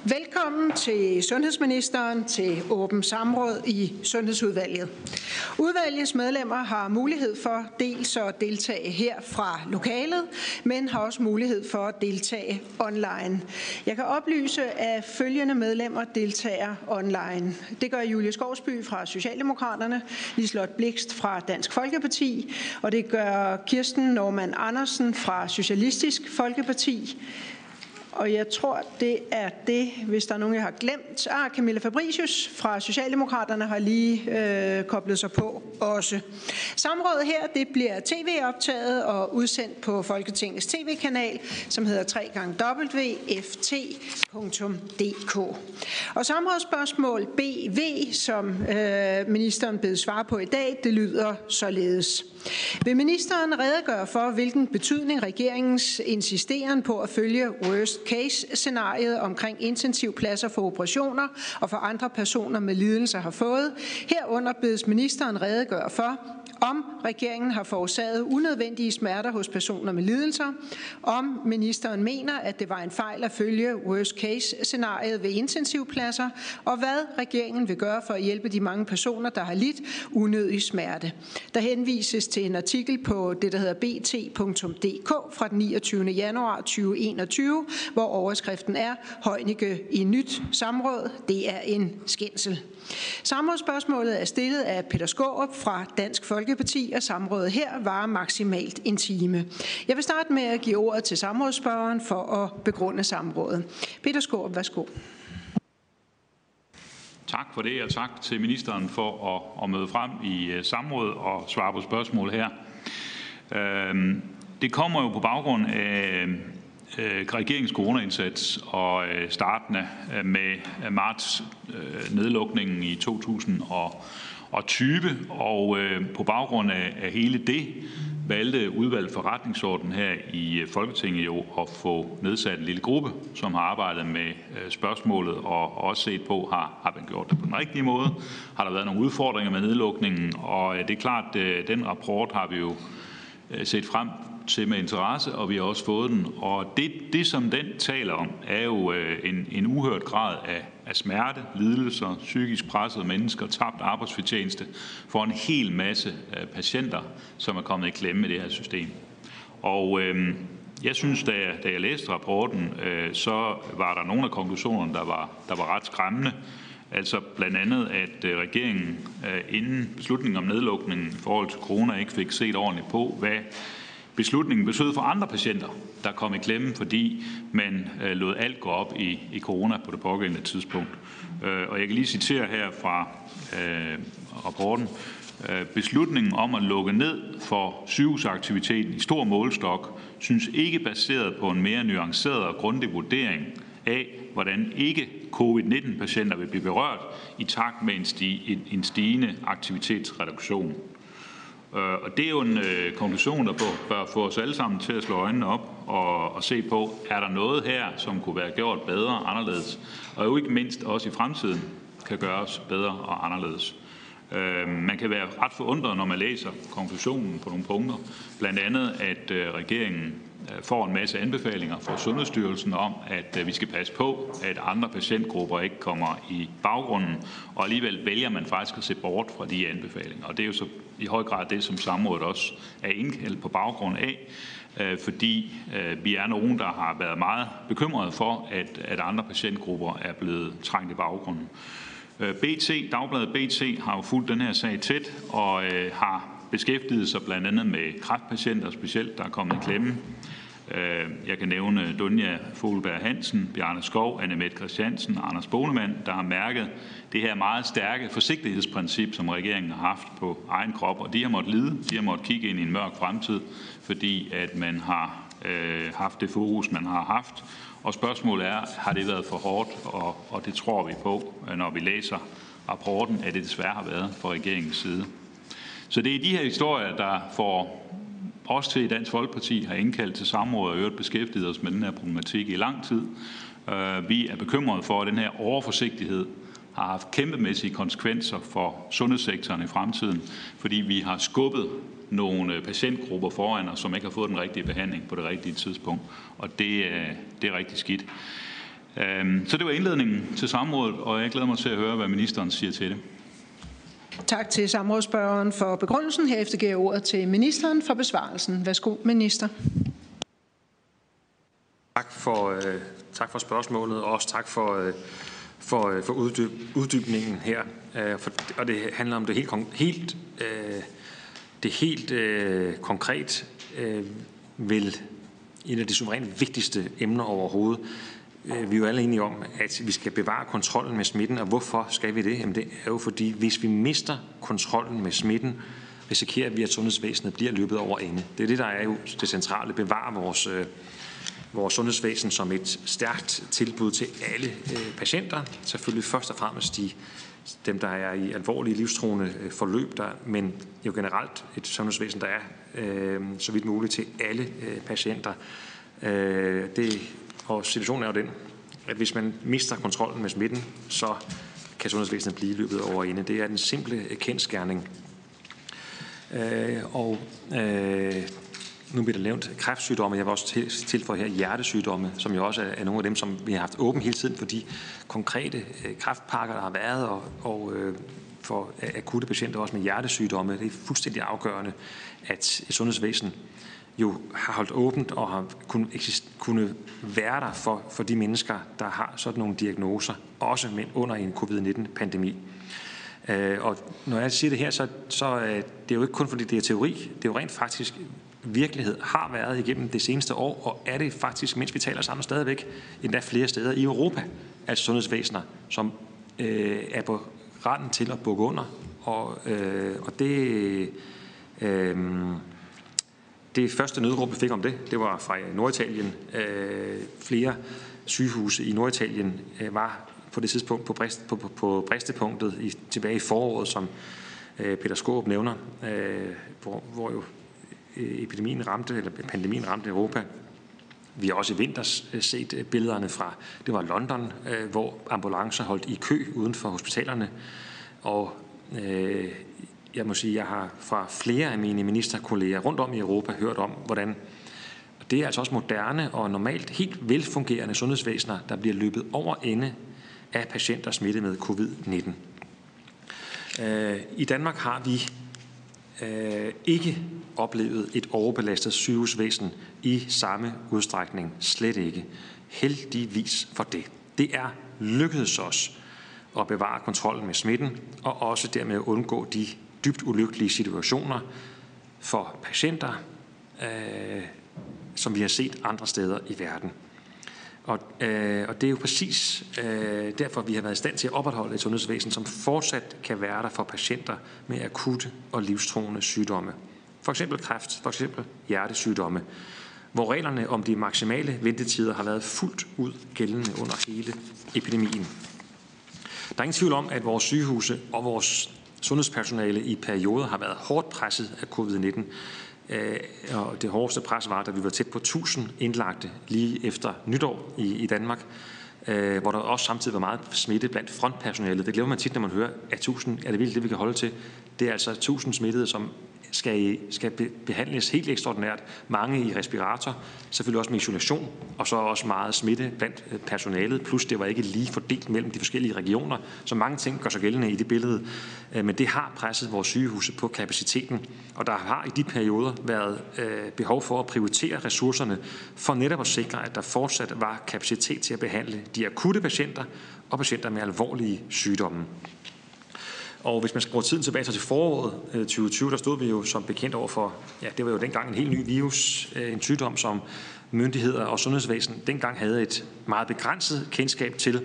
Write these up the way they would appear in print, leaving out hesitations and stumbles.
Velkommen til sundhedsministeren til åbent samråd i Sundhedsudvalget. Udvalgets medlemmer har mulighed for dels at deltage her fra lokalet, men har også mulighed for at deltage online. Jeg kan oplyse, at følgende medlemmer deltager online. Det gør Julie Skovsby fra Socialdemokraterne, Liselott Blixt fra Dansk Folkeparti, og det gør Kirsten Normann Andersen fra Socialistisk Folkeparti. Og jeg tror, det er det, hvis der er nogen, jeg har glemt. Camilla Fabricius fra Socialdemokraterne har lige koblet sig på også. Samrådet her, det bliver tv-optaget og udsendt på Folketingets tv-kanal, som hedder www.ft.dk. Og samrådsspørgsmål BV, som ministeren bedes svare på i dag, det lyder således. Vil ministeren redegøre for, hvilken betydning regeringens insisteren på at følge worst case-scenariet omkring intensivpladser for operationer og for andre personer med lidelser har fået? Herunder bedes ministeren redegøre for, om regeringen har forårsaget unødvendige smerter hos personer med lidelser, om ministeren mener, at det var en fejl at følge worst case-scenariet ved intensivpladser, og hvad regeringen vil gøre for at hjælpe de mange personer, der har lidt unødig smerte. Der henvises til en artikel på det, der hedder bt.dk fra den 29. januar 2021, hvor overskriften er Heunicke i nyt samråd. Det er en skændsel. Samrådsspørgsmålet er stillet af Peter Skaarup fra Dansk Folkeparti, og samrådet her varer maksimalt en time. Jeg vil starte med at give ordet til samrådsspørgeren for at begrunde samrådet. Peter Skaarup, værsgo. Tak for det, og tak til ministeren for at møde frem i samrådet og svare på spørgsmål her. Det kommer jo på baggrund af regeringens coronaindsats og startende med marts nedlukningen i 2020, og på baggrund af hele det valgte udvalget forretningsorden her i Folketinget jo at få nedsat en lille gruppe, som har arbejdet med spørgsmålet og også set på, har man gjort det på den rigtige måde? Har der været nogle udfordringer med nedlukningen? Og det er klart, at den rapport har vi jo set frem til med interesse, og vi har også fået den. Og det som den taler om, er jo en uhørt grad af smerte, lidelser, psykisk pressede mennesker, tabt arbejdsfortjeneste for en hel masse patienter, som er kommet i klemme med det her system. Og jeg synes, da jeg læste rapporten, så var der nogle af konklusionerne, der var ret skræmmende. Altså blandt andet, at regeringen inden beslutningen om nedlukningen i forhold til corona ikke fik set ordentligt på, hvad beslutningen betød for andre patienter, der kom i klemme, fordi man lod alt gå op i corona på det pågældende tidspunkt. Og jeg kan lige citere her fra rapporten. Beslutningen om at lukke ned for sygehusaktiviteten i stor målestok synes ikke baseret på en mere nuanceret og grundig vurdering af, hvordan ikke covid-19-patienter vil blive berørt i takt med en stigende aktivitetsreduktion. Og det er jo en konklusion, der bør få os alle sammen til at slå øjnene op og se på, er der noget her, som kunne være gjort bedre og anderledes, og jo ikke mindst også i fremtiden kan gøres bedre og anderledes. Man kan være ret forundret, når man læser konklusionen på nogle punkter. Blandt andet, at regeringen får en masse anbefalinger fra Sundhedsstyrelsen om, at vi skal passe på, at andre patientgrupper ikke kommer i baggrunden, og alligevel vælger man faktisk at se bort fra de anbefalinger. Og det er jo så i høj grad det, som samrådet også er indkaldt på baggrund af, fordi vi er nogen, der har været meget bekymrede for, at andre patientgrupper er blevet trængt i baggrunden. Dagbladet BT har jo fulgt den her sag tæt og har beskæftiget sig blandt andet med kræftpatienter specielt, der er kommet i klemme. Jeg kan nævne Dunja Fogelberg Hansen, Bjarne Skov, Anne-Mette Christiansen og Anders Bonemann, der har mærket det her meget stærke forsigtighedsprincip, som regeringen har haft på egen krop, og de har måttet lide, de har måttet kigge ind i en mørk fremtid, fordi at man har haft det fokus, man har haft. Og spørgsmålet er, har det været for hårdt, og det tror vi på, når vi læser rapporten, at det desværre har været fra regeringens side. Så det er de her historier, der får os til Dansk Folkeparti har indkaldt til samråd og øvrigt beskæftiget os med den her problematik i lang tid. Vi er bekymrede for, at den her overforsigtighed har haft kæmpemæssige konsekvenser for sundhedssektoren i fremtiden, fordi vi har skubbet nogle patientgrupper foran os, som ikke har fået den rigtige behandling på det rigtige tidspunkt, og det er rigtig skidt. Så det var indledningen til samrådet, og jeg glæder mig til at høre, hvad ministeren siger til det. Tak til samrådsspørgeren for begrundelsen. Herefter giver jeg ordet til ministeren for besvarelsen. Værsgo, minister. Tak for spørgsmålet, og også tak for uddybningen her. Og det handler om det helt konkret vil et af de suverænt vigtigste emner overhovedet. Vi er jo alle enige om, at vi skal bevare kontrollen med smitten, og hvorfor skal vi det? Jamen det er jo fordi, hvis vi mister kontrollen med smitten, risikerer vi, at sundhedsvæsenet bliver løbet over ende. Det er det, der er jo det centrale. Bevare vores sundhedsvæsen som et stærkt tilbud til alle patienter. Selvfølgelig først og fremmest dem, der er i alvorlige livstruende forløb, men jo generelt et sundhedsvæsen, der er så vidt muligt til alle patienter. Og situationen er jo den, at hvis man mister kontrollen med smitten, så kan sundhedsvæsenet blive løbet over ende. Det er den simple kendsgerning. Nu bliver der nævnt kræftsygdomme. Jeg vil også tilføje her hjertesygdomme, som jo også er nogle af dem, som vi har haft åben hele tiden for de konkrete kræftpakker, der har været, og for akutte patienter også med hjertesygdomme. Det er fuldstændig afgørende, at et sundhedsvæsen jo har holdt åbent og har kunnet være der for de mennesker, der har sådan nogle diagnoser, også under en covid-19-pandemi. Og når jeg siger det her, så det er jo ikke kun fordi det er teori, det er jo rent faktisk virkelighed har været igennem det seneste år, og er det faktisk, mens vi taler sammen stadigvæk, endda flere steder i Europa, altså sundhedsvæsener, som er på randen til at bukke under, og det første nødråb, vi fik om det var fra Norditalien. Flere sygehuse i Norditalien var på det tidspunkt på bristepunktet tilbage i foråret, som Peter Skaarup nævner, hvor jo pandemien ramte Europa. Vi har også i vinters set billederne fra, det var London, hvor ambulancer holdt i kø uden for hospitalerne. Og jeg må sige, jeg har fra flere af mine ministerkolleger rundt om i Europa hørt om, hvordan det er altså også moderne og normalt helt velfungerende sundhedsvæsener, der bliver løbet over ende af patienter smittet med covid-19. I Danmark har vi ikke oplevet et overbelastet sygehusvæsen i samme udstrækning. Slet ikke. Heldigvis for det. Det er lykkedes os at bevare kontrollen med smitten, og også dermed undgå de dybt ulykkelige situationer for patienter, som vi har set andre steder i verden. Og det er jo præcis derfor, vi har været i stand til at opretholde et sundhedsvæsen, som fortsat kan være der for patienter med akutte og livstruende sygdomme. For eksempel kræft, for eksempel hjertesygdomme, hvor reglerne om de maksimale ventetider har været fuldt ud gældende under hele epidemien. Der er ingen tvivl om, at vores sygehuse og vores sundhedspersonale i perioder har været hårdt presset af covid-19. Og det hårdeste pres var, da vi var tæt på 1000 indlagte lige efter nytår i Danmark, hvor der også samtidig var meget smitte blandt frontpersonalet. Det glemmer man tit, når man hører, at 1000 er det vildt, det vi kan holde til. Det er altså 1000 smittede, som skal behandles helt ekstraordinært. Mange i respirator, selvfølgelig også med isolation, og så også meget smitte blandt personalet. Plus det var ikke lige fordelt mellem de forskellige regioner, så mange ting gør sig gældende i det billede. Men det har presset vores sygehuse på kapaciteten, og der har i de perioder været behov for at prioritere ressourcerne for netop at sikre, at der fortsat var kapacitet til at behandle de akutte patienter og patienter med alvorlige sygdomme. Og hvis man skruer tiden tilbage til foråret 2020, der stod vi jo som bekendt over for, det var jo dengang en helt ny virus, en sygdom, som myndigheder og sundhedsvæsen dengang havde et meget begrænset kendskab til.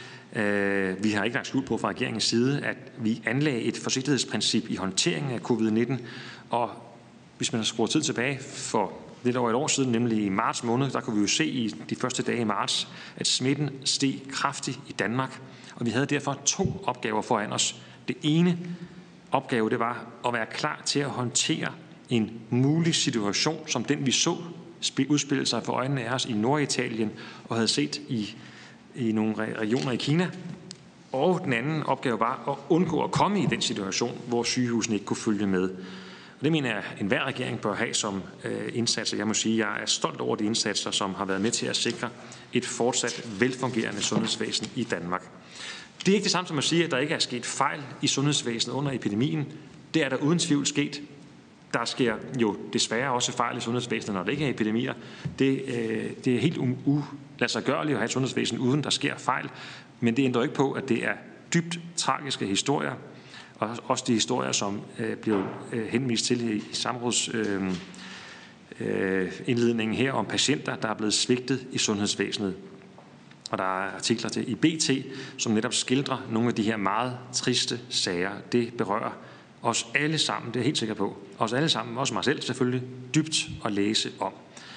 Vi har ikke lagt skjul på fra regeringens side, at vi anlagde et forsigtighedsprincip i håndteringen af covid-19, og hvis man skruer tiden tilbage for lidt over et år siden, nemlig i marts måned, der kunne vi jo se i de første dage i marts, at smitten steg kraftigt i Danmark, og vi havde derfor 2 opgaver foran os. Det ene opgave, det var at være klar til at håndtere en mulig situation, som den vi så udspille sig for øjnene af os i Norditalien og havde set i nogle regioner i Kina. Og den anden opgave var at undgå at komme i den situation, hvor sygehusene ikke kunne følge med. Det mener jeg, at enhver regering bør have som indsatser. Jeg må sige, at jeg er stolt over de indsatser, som har været med til at sikre et fortsat velfungerende sundhedsvæsen i Danmark. Det er ikke det samme som at sige, at der ikke er sket fejl i sundhedsvæsenet under epidemien. Det er der uden tvivl sket. Der sker jo desværre også fejl i sundhedsvæsenet, når det ikke er epidemier. Det er helt uladsiggørligt at have et sundhedsvæsen, uden der sker fejl. Men det ændrer ikke på, at det er dybt tragiske historier. Og også de historier, som blev henvist til i samrådsindledningen her om patienter, der er blevet svigtet i sundhedsvæsenet. Og der er artikler til i BT, som netop skildrer nogle af de her meget triste sager. Det berører os alle sammen, det er jeg helt sikker på. Os alle sammen, også mig selv selvfølgelig, dybt at læse om.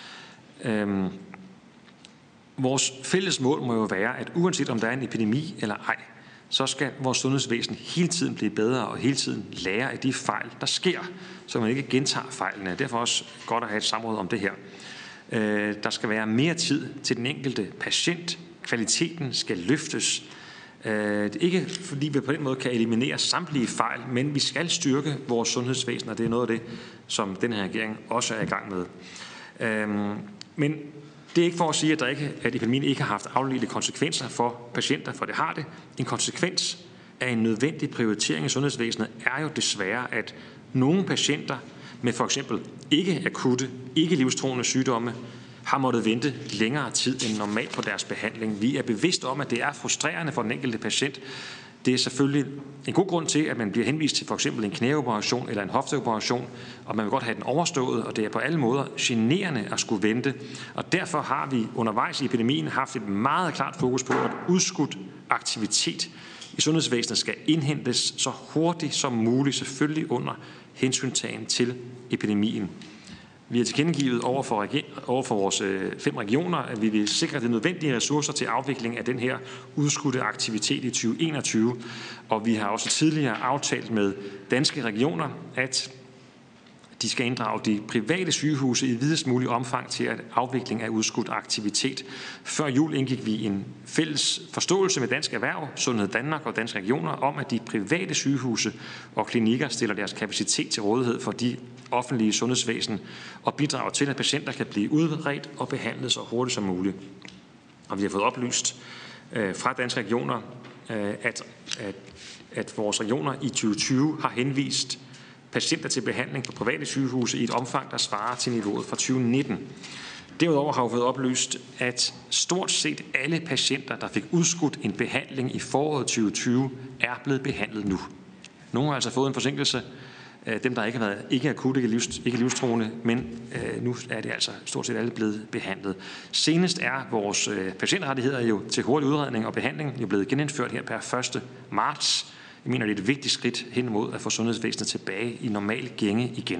Vores fælles mål må jo være, at uanset om der er en epidemi eller ej, så skal vores sundhedsvæsen hele tiden blive bedre og hele tiden lære af de fejl, der sker, så man ikke gentager fejlene. Derfor er også godt at have et samråd om det her. Der skal være mere tid til den enkelte patient. Kvaliteten skal løftes. Ikke fordi vi på den måde kan eliminere samtlige fejl, men vi skal styrke vores sundhedsvæsen, og det er noget af det, som den her regering også er i gang med. Men det er ikke for at sige, at epidemien ikke har haft afledte konsekvenser for patienter, for det har det. En konsekvens af en nødvendig prioritering i sundhedsvæsenet er jo desværre, at nogle patienter med for eksempel ikke akutte, ikke livstruende sygdomme har måttet vente længere tid end normalt på deres behandling. Vi er bevidst om, at det er frustrerende for den enkelte patient. Det er selvfølgelig en god grund til, at man bliver henvist til for eksempel en knæoperation eller en hofteoperation, og man vil godt have den overstået, og det er på alle måder generende at skulle vente. Og derfor har vi undervejs i epidemien haft et meget klart fokus på, at udskudt aktivitet i sundhedsvæsenet skal indhentes så hurtigt som muligt, selvfølgelig under hensyntagen til epidemien. Vi har tilkendegivet over for vores 5 regioner, at vi vil sikre de nødvendige ressourcer til afvikling af den her udskudte aktivitet i 2021. Og vi har også tidligere aftalt med Danske Regioner, at de skal inddrage de private sygehuse i videst mulig omfang til afvikling af udskudt aktivitet. Før jul indgik vi en fælles forståelse med Dansk Erhverv, Sundhed Danmark og Danske Regioner om, at de private sygehuse og klinikker stiller deres kapacitet til rådighed for de offentlige sundhedsvæsen og bidrager til, at patienter kan blive udredt og behandlet så hurtigt som muligt. Og vi har fået oplyst fra Danske Regioner, at vores regioner i 2020 har henvist patienter til behandling på private sygehuse i et omfang, der svarer til niveauet fra 2019. Derudover har vi fået oplyst, at stort set alle patienter, der fik udskudt en behandling i foråret 2020, er blevet behandlet nu. Nogle har altså fået en forsinkelse, dem der ikke har været ikke akutte, ikke livstruende, men nu er det altså stort set alle blevet behandlet. Senest er vores patientrettigheder jo til hurtig udredning og behandling jo blevet genindført her per 1. marts. Jeg mener, det er et vigtigt skridt hen mod at få sundhedsvæsenet tilbage i normal gænge igen.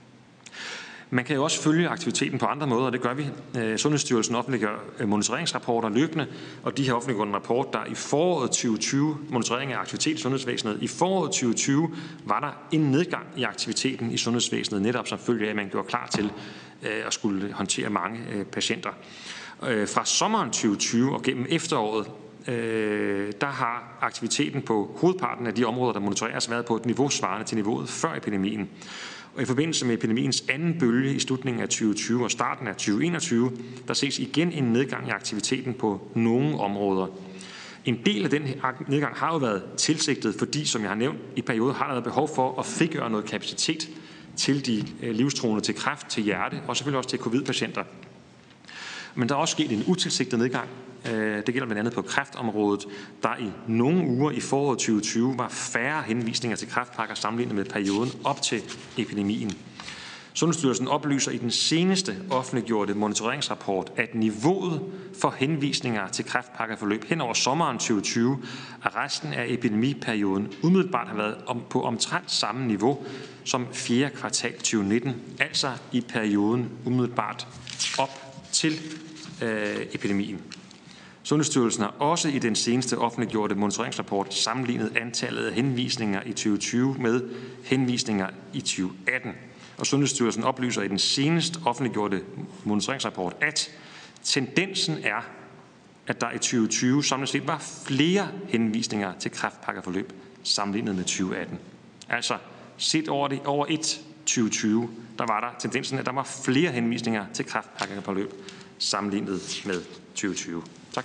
Man kan jo også følge aktiviteten på andre måder, og det gør vi. Sundhedsstyrelsen offentliggør monitoreringsrapporter løbende, og de har offentliggjort en rapport, der i foråret 2020, monitorering af aktivitet i sundhedsvæsenet, i foråret 2020 var der en nedgang i aktiviteten i sundhedsvæsenet, netop som følge af, at man gjorde klar til at skulle håndtere mange patienter. Fra sommeren 2020 og gennem efteråret, der har aktiviteten på hovedparten af de områder, der monitoreres, været på et niveau svarende til niveauet før epidemien. Og i forbindelse med epidemiens anden bølge i slutningen af 2020 og starten af 2021, der ses igen en nedgang i aktiviteten på nogle områder. En del af den nedgang har jo været tilsigtet, fordi, som jeg har nævnt, i perioder har der været behov for at frigøre noget kapacitet til de livstruende, til kræft, til hjerte og selvfølgelig også til covid-patienter. Men der er også sket en utilsigtet nedgang. Det gælder blandt andet på kræftområdet, der i nogle uger i foråret 2020 var færre henvisninger til kræftpakker sammenlignet med perioden op til epidemien. Sundhedsstyrelsen oplyser i den seneste offentliggjorte monitoreringsrapport, at niveauet for henvisninger til kræftpakkeforløb hen over sommeren 2020 og resten af epidemiperioden umiddelbart har været på omtrent samme niveau som 4. kvartal 2019, altså i perioden umiddelbart op til epidemien. Sundhedsstyrelsen har også i den seneste offentliggjorte monitoreringsrapport sammenlignet antallet af henvisninger i 2020 med henvisninger i 2018. Og Sundhedsstyrelsen oplyser i den senest offentliggjorte monitoreringsrapport, at tendensen er, at der i 2020 samlet set var flere henvisninger til kræftpakkeforløb sammenlignet med 2018. Altså set over et 2020, der var der tendensen, at der var flere henvisninger til kræftpakkeforløb sammenlignet med 2020. Tak.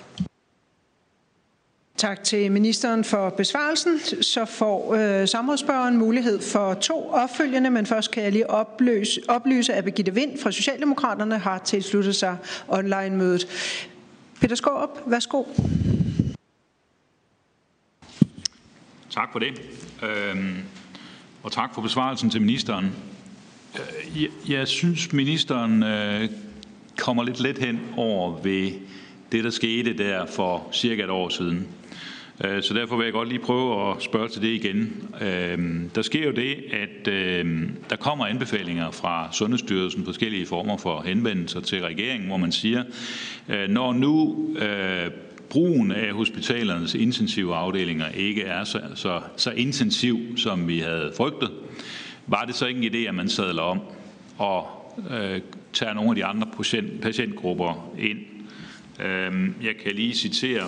Tak til ministeren for besvarelsen. Så får samrådsspørgeren mulighed for 2 opfølgende, men først kan jeg lige oplyse, at Birgitte Vind fra Socialdemokraterne har tilsluttet sig online-mødet. Peter Skaarup, værsgo. Tak for det, og tak for besvarelsen til ministeren. Jeg synes, ministeren kommer lidt let hen over ved det, der skete der for cirka et år siden. Så derfor vil jeg godt lige prøve at spørge til det igen. Der sker jo det, at der kommer anbefalinger fra Sundhedsstyrelsen, forskellige former for henvendelser til regeringen, hvor man siger, når nu brugen af hospitalernes intensive afdelinger ikke er så intensiv, som vi havde frygtet, var det så ikke en idé, at man sadler om og tager nogle af de andre patientgrupper ind. Jeg kan lige citere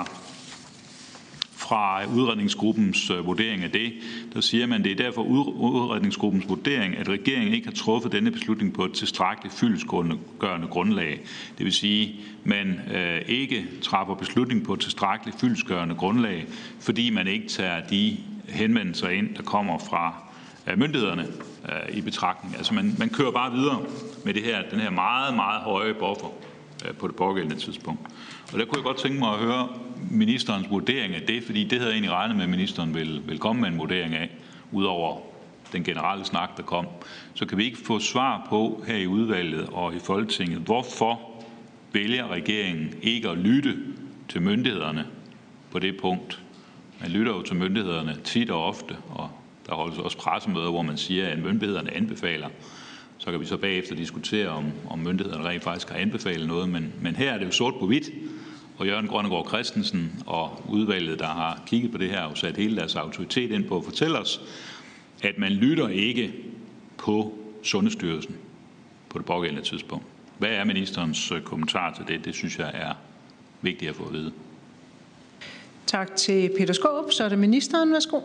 fra udredningsgruppens vurdering af det. Der siger man, det er derfor udredningsgruppens vurdering, at regeringen ikke har truffet denne beslutning på et tilstrækkeligt fyldestgørende grundlag. Det vil sige, man ikke træffer beslutning på et tilstrækkeligt fyldestgørende grundlag, fordi man ikke tager de henvendelser ind, der kommer fra myndighederne i betragtning. Altså man kører bare videre med den her meget, meget høje buffer på det pågældende tidspunkt. Og der kunne jeg godt tænke mig at høre ministerens vurdering af det, fordi det havde jeg egentlig regnet med, at ministeren vil komme med en vurdering af, udover den generelle snak, der kom. Så kan vi ikke få svar på her i udvalget og i Folketinget, hvorfor vælger regeringen ikke at lytte til myndighederne på det punkt? Man lytter jo til myndighederne tit og ofte, og der holdes også pressemøder, hvor man siger, at myndighederne anbefaler. Så kan vi så bagefter diskutere, om myndighederne rent faktisk har anbefalet noget. Men her er det jo sort på hvidt, og Jørgen Grønnegård Christensen og udvalget, der har kigget på det her, og sat hele deres autoritet ind på at fortælle os, at man lytter ikke på Sundhedsstyrelsen på det pågældende tidspunkt. Hvad er ministerens kommentar til det? Det synes jeg er vigtigt at få at vide. Tak til Peter Skaarup. Så er det ministeren. Værsgo.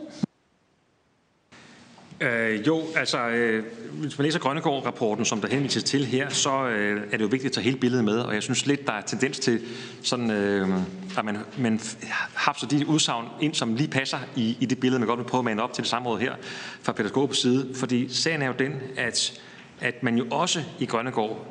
Hvis man læser Grønnegård-rapporten, som der henvises til her, så er det jo vigtigt at tage hele billedet med, og jeg synes lidt, der er tendens til sådan, at man hapser de udsagn ind, som lige passer i det billede, man godt vil prøve at mane op til det samråd her fra Peter Skaarups side, fordi sagen er jo den, at man jo også i Grønnegård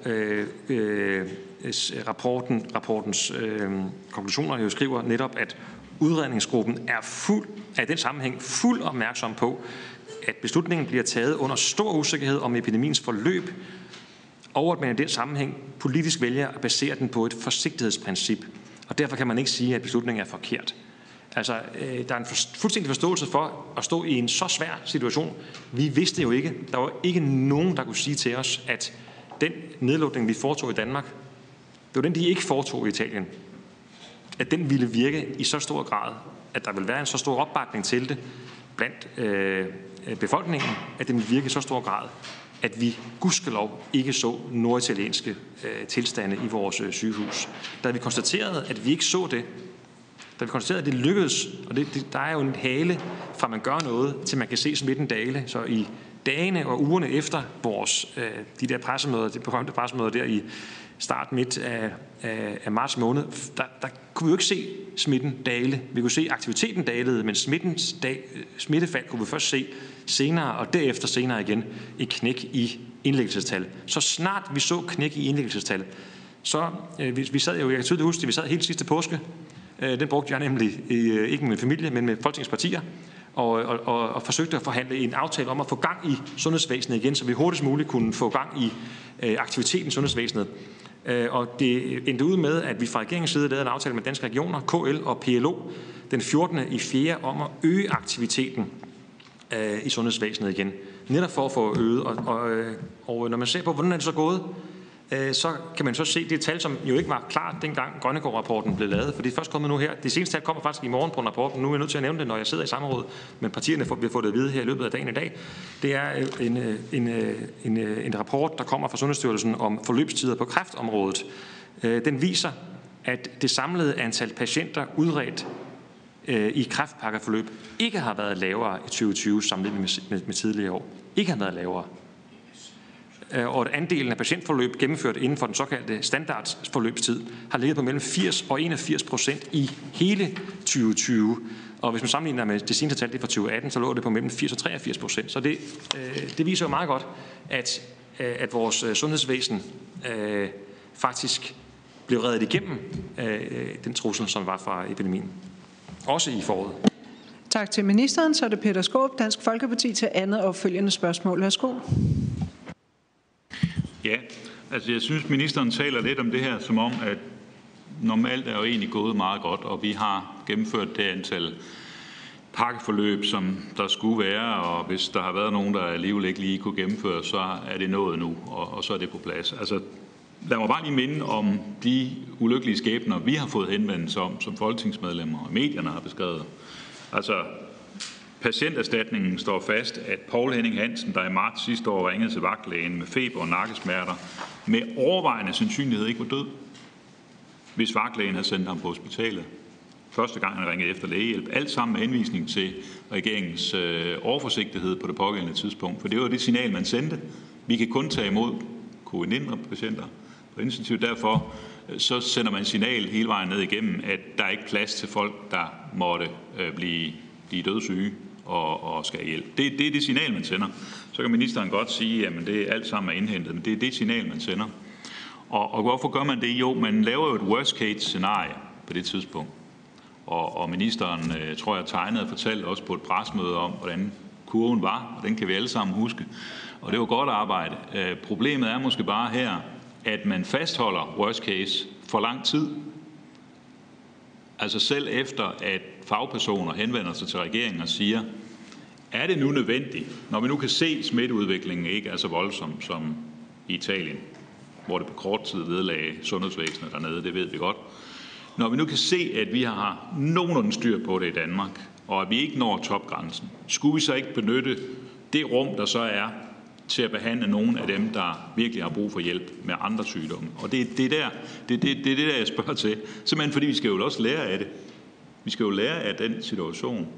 rapportens konklusioner jo skriver netop, at udredningsgruppen er i den sammenhæng fuld opmærksom på, at beslutningen bliver taget under stor usikkerhed om epidemiens forløb, og at man i den sammenhæng politisk vælger at basere den på et forsigtighedsprincip. Og derfor kan man ikke sige, at beslutningen er forkert. Altså, der er en fuldstændig forståelse for at stå i en så svær situation. Vi vidste jo ikke, der var ikke nogen, der kunne sige til os, at den nedlukning, vi foretog i Danmark, det var den, de ikke foretog i Italien, at den ville virke i så stor grad, at der ville være en så stor opbakning til det blandt befolkningen, at den ville virke i så stor grad, at vi gudskelov ikke så norditalienske tilstande i vores sygehus. Da vi konstaterede, at vi ikke så det, da vi konstaterede, at det lykkedes, og der er jo en hale fra man gør noget, til man kan se smitten dale, så i dagene og ugerne efter de der pressemøder, de berømte pressemøder der i midt af marts måned, der kunne vi jo ikke se smitten dale. Vi kunne se aktiviteten dalede, men smittefald kunne vi først se senere, og derefter senere igen et knæk i indlæggelsestal. Så snart vi så knæk i indlæggelsestal, så vi sad jo, jeg kan tydeligt huske det, vi sad helt sidste påske. Den brugte jeg nemlig ikke med min familie, men med Folketingets partier, og forsøgte at forhandle en aftale om at få gang i sundhedsvæsenet igen, så vi hurtigst muligt kunne få gang i aktiviteten i sundhedsvæsenet. Og det endte ud med, at vi fra regeringens side lavede en aftale med Danske Regioner, KL og PLO den 14.4. om at øge aktiviteten i sundhedsvæsenet igen. Netop for at få øget. Og når man ser på, hvordan er det så gået, så kan man så se det tal, som jo ikke var klart dengang Grønnegård-rapporten blev lavet, for det er først kommet nu her. Det seneste tal kommer faktisk i morgen på rapporten. Nu er jeg nødt til at nævne det, når jeg sidder i samråd, men partierne vil få det at vide her i løbet af dagen i dag. Det er en rapport, der kommer fra Sundhedsstyrelsen om forløbstider på kræftområdet. Den viser, at det samlede antal patienter udredt i kræftpakkeforløb ikke har været lavere i 2020 sammenlignet med tidligere år. Ikke har været lavere. og andelen af patientforløb gennemført inden for den såkaldte standardforløbstid har ligget på mellem 80% og 81% i hele 2020. Og hvis man sammenligner med det seneste tal, det fra 2018, så lå det på mellem 80% og 83%. Så det viser jo meget godt, at vores sundhedsvæsen faktisk blev reddet igennem den trussel, som var fra epidemien. Også i foråret. Tak til ministeren. Så er det Peter Skaarup, Dansk Folkeparti, til andet opfølgende spørgsmål. Værsgo. Ja, altså jeg synes, ministeren taler lidt om det her, som om, at normalt er jo egentlig gået meget godt, og vi har gennemført det antal pakkeforløb, som der skulle være, og hvis der har været nogen, der alligevel ikke lige kunne gennemføre, så er det nået nu, og så er det på plads. Altså, lad mig bare lige minde om de ulykkelige skæbner, vi har fået henvendelse om, som folketingsmedlemmer og medierne har beskrevet. Altså, patienterstatningen står fast, at Poul Henning Hansen, der i marts sidste år ringede til vagtlægen med feber og nakkesmerter, med overvejende sandsynlighed ikke var død, hvis vagtlægen havde sendt ham på hospitalet. Første gang han ringede efter lægehjælp. Alt sammen med henvisning til regeringens overforsigtighed på det pågældende tidspunkt. For det var det signal, man sendte. Vi kan kun tage imod covid-19-patienter på intensiv. Derfor så sender man signal hele vejen ned igennem, at der er ikke plads til folk, der måtte blive dødssyge og skal have hjælp. Det er det signal, man sender. Så kan ministeren godt sige, at det er alt sammen er indhentet, men det er det signal, man sender. Og hvorfor gør man det? Jo, man laver jo et worst-case-scenarie på det tidspunkt. Og ministeren, tror jeg, tegnede og fortalte også på et pressemøde om, hvordan kurven var, og den kan vi alle sammen huske. Og det var godt arbejde. Problemet er måske bare her, at man fastholder worst case for lang tid. Altså selv efter, at fagpersoner henvender sig til regeringen og siger, er det nu nødvendigt, når vi nu kan se, at smitteudviklingen ikke er så voldsom som i Italien, hvor det på kort tid vedlagde sundhedsvæsenet dernede, det ved vi godt. Når vi nu kan se, at vi har nogenlunde styr på det i Danmark, og at vi ikke når topgrænsen, skulle vi så ikke benytte det rum, der så er, til at behandle nogle af dem, der virkelig har brug for hjælp med andre sygdomme? Og det er det, jeg spørger til. Simpelthen fordi vi skal jo også lære af det. Vi skal jo lære af den situation,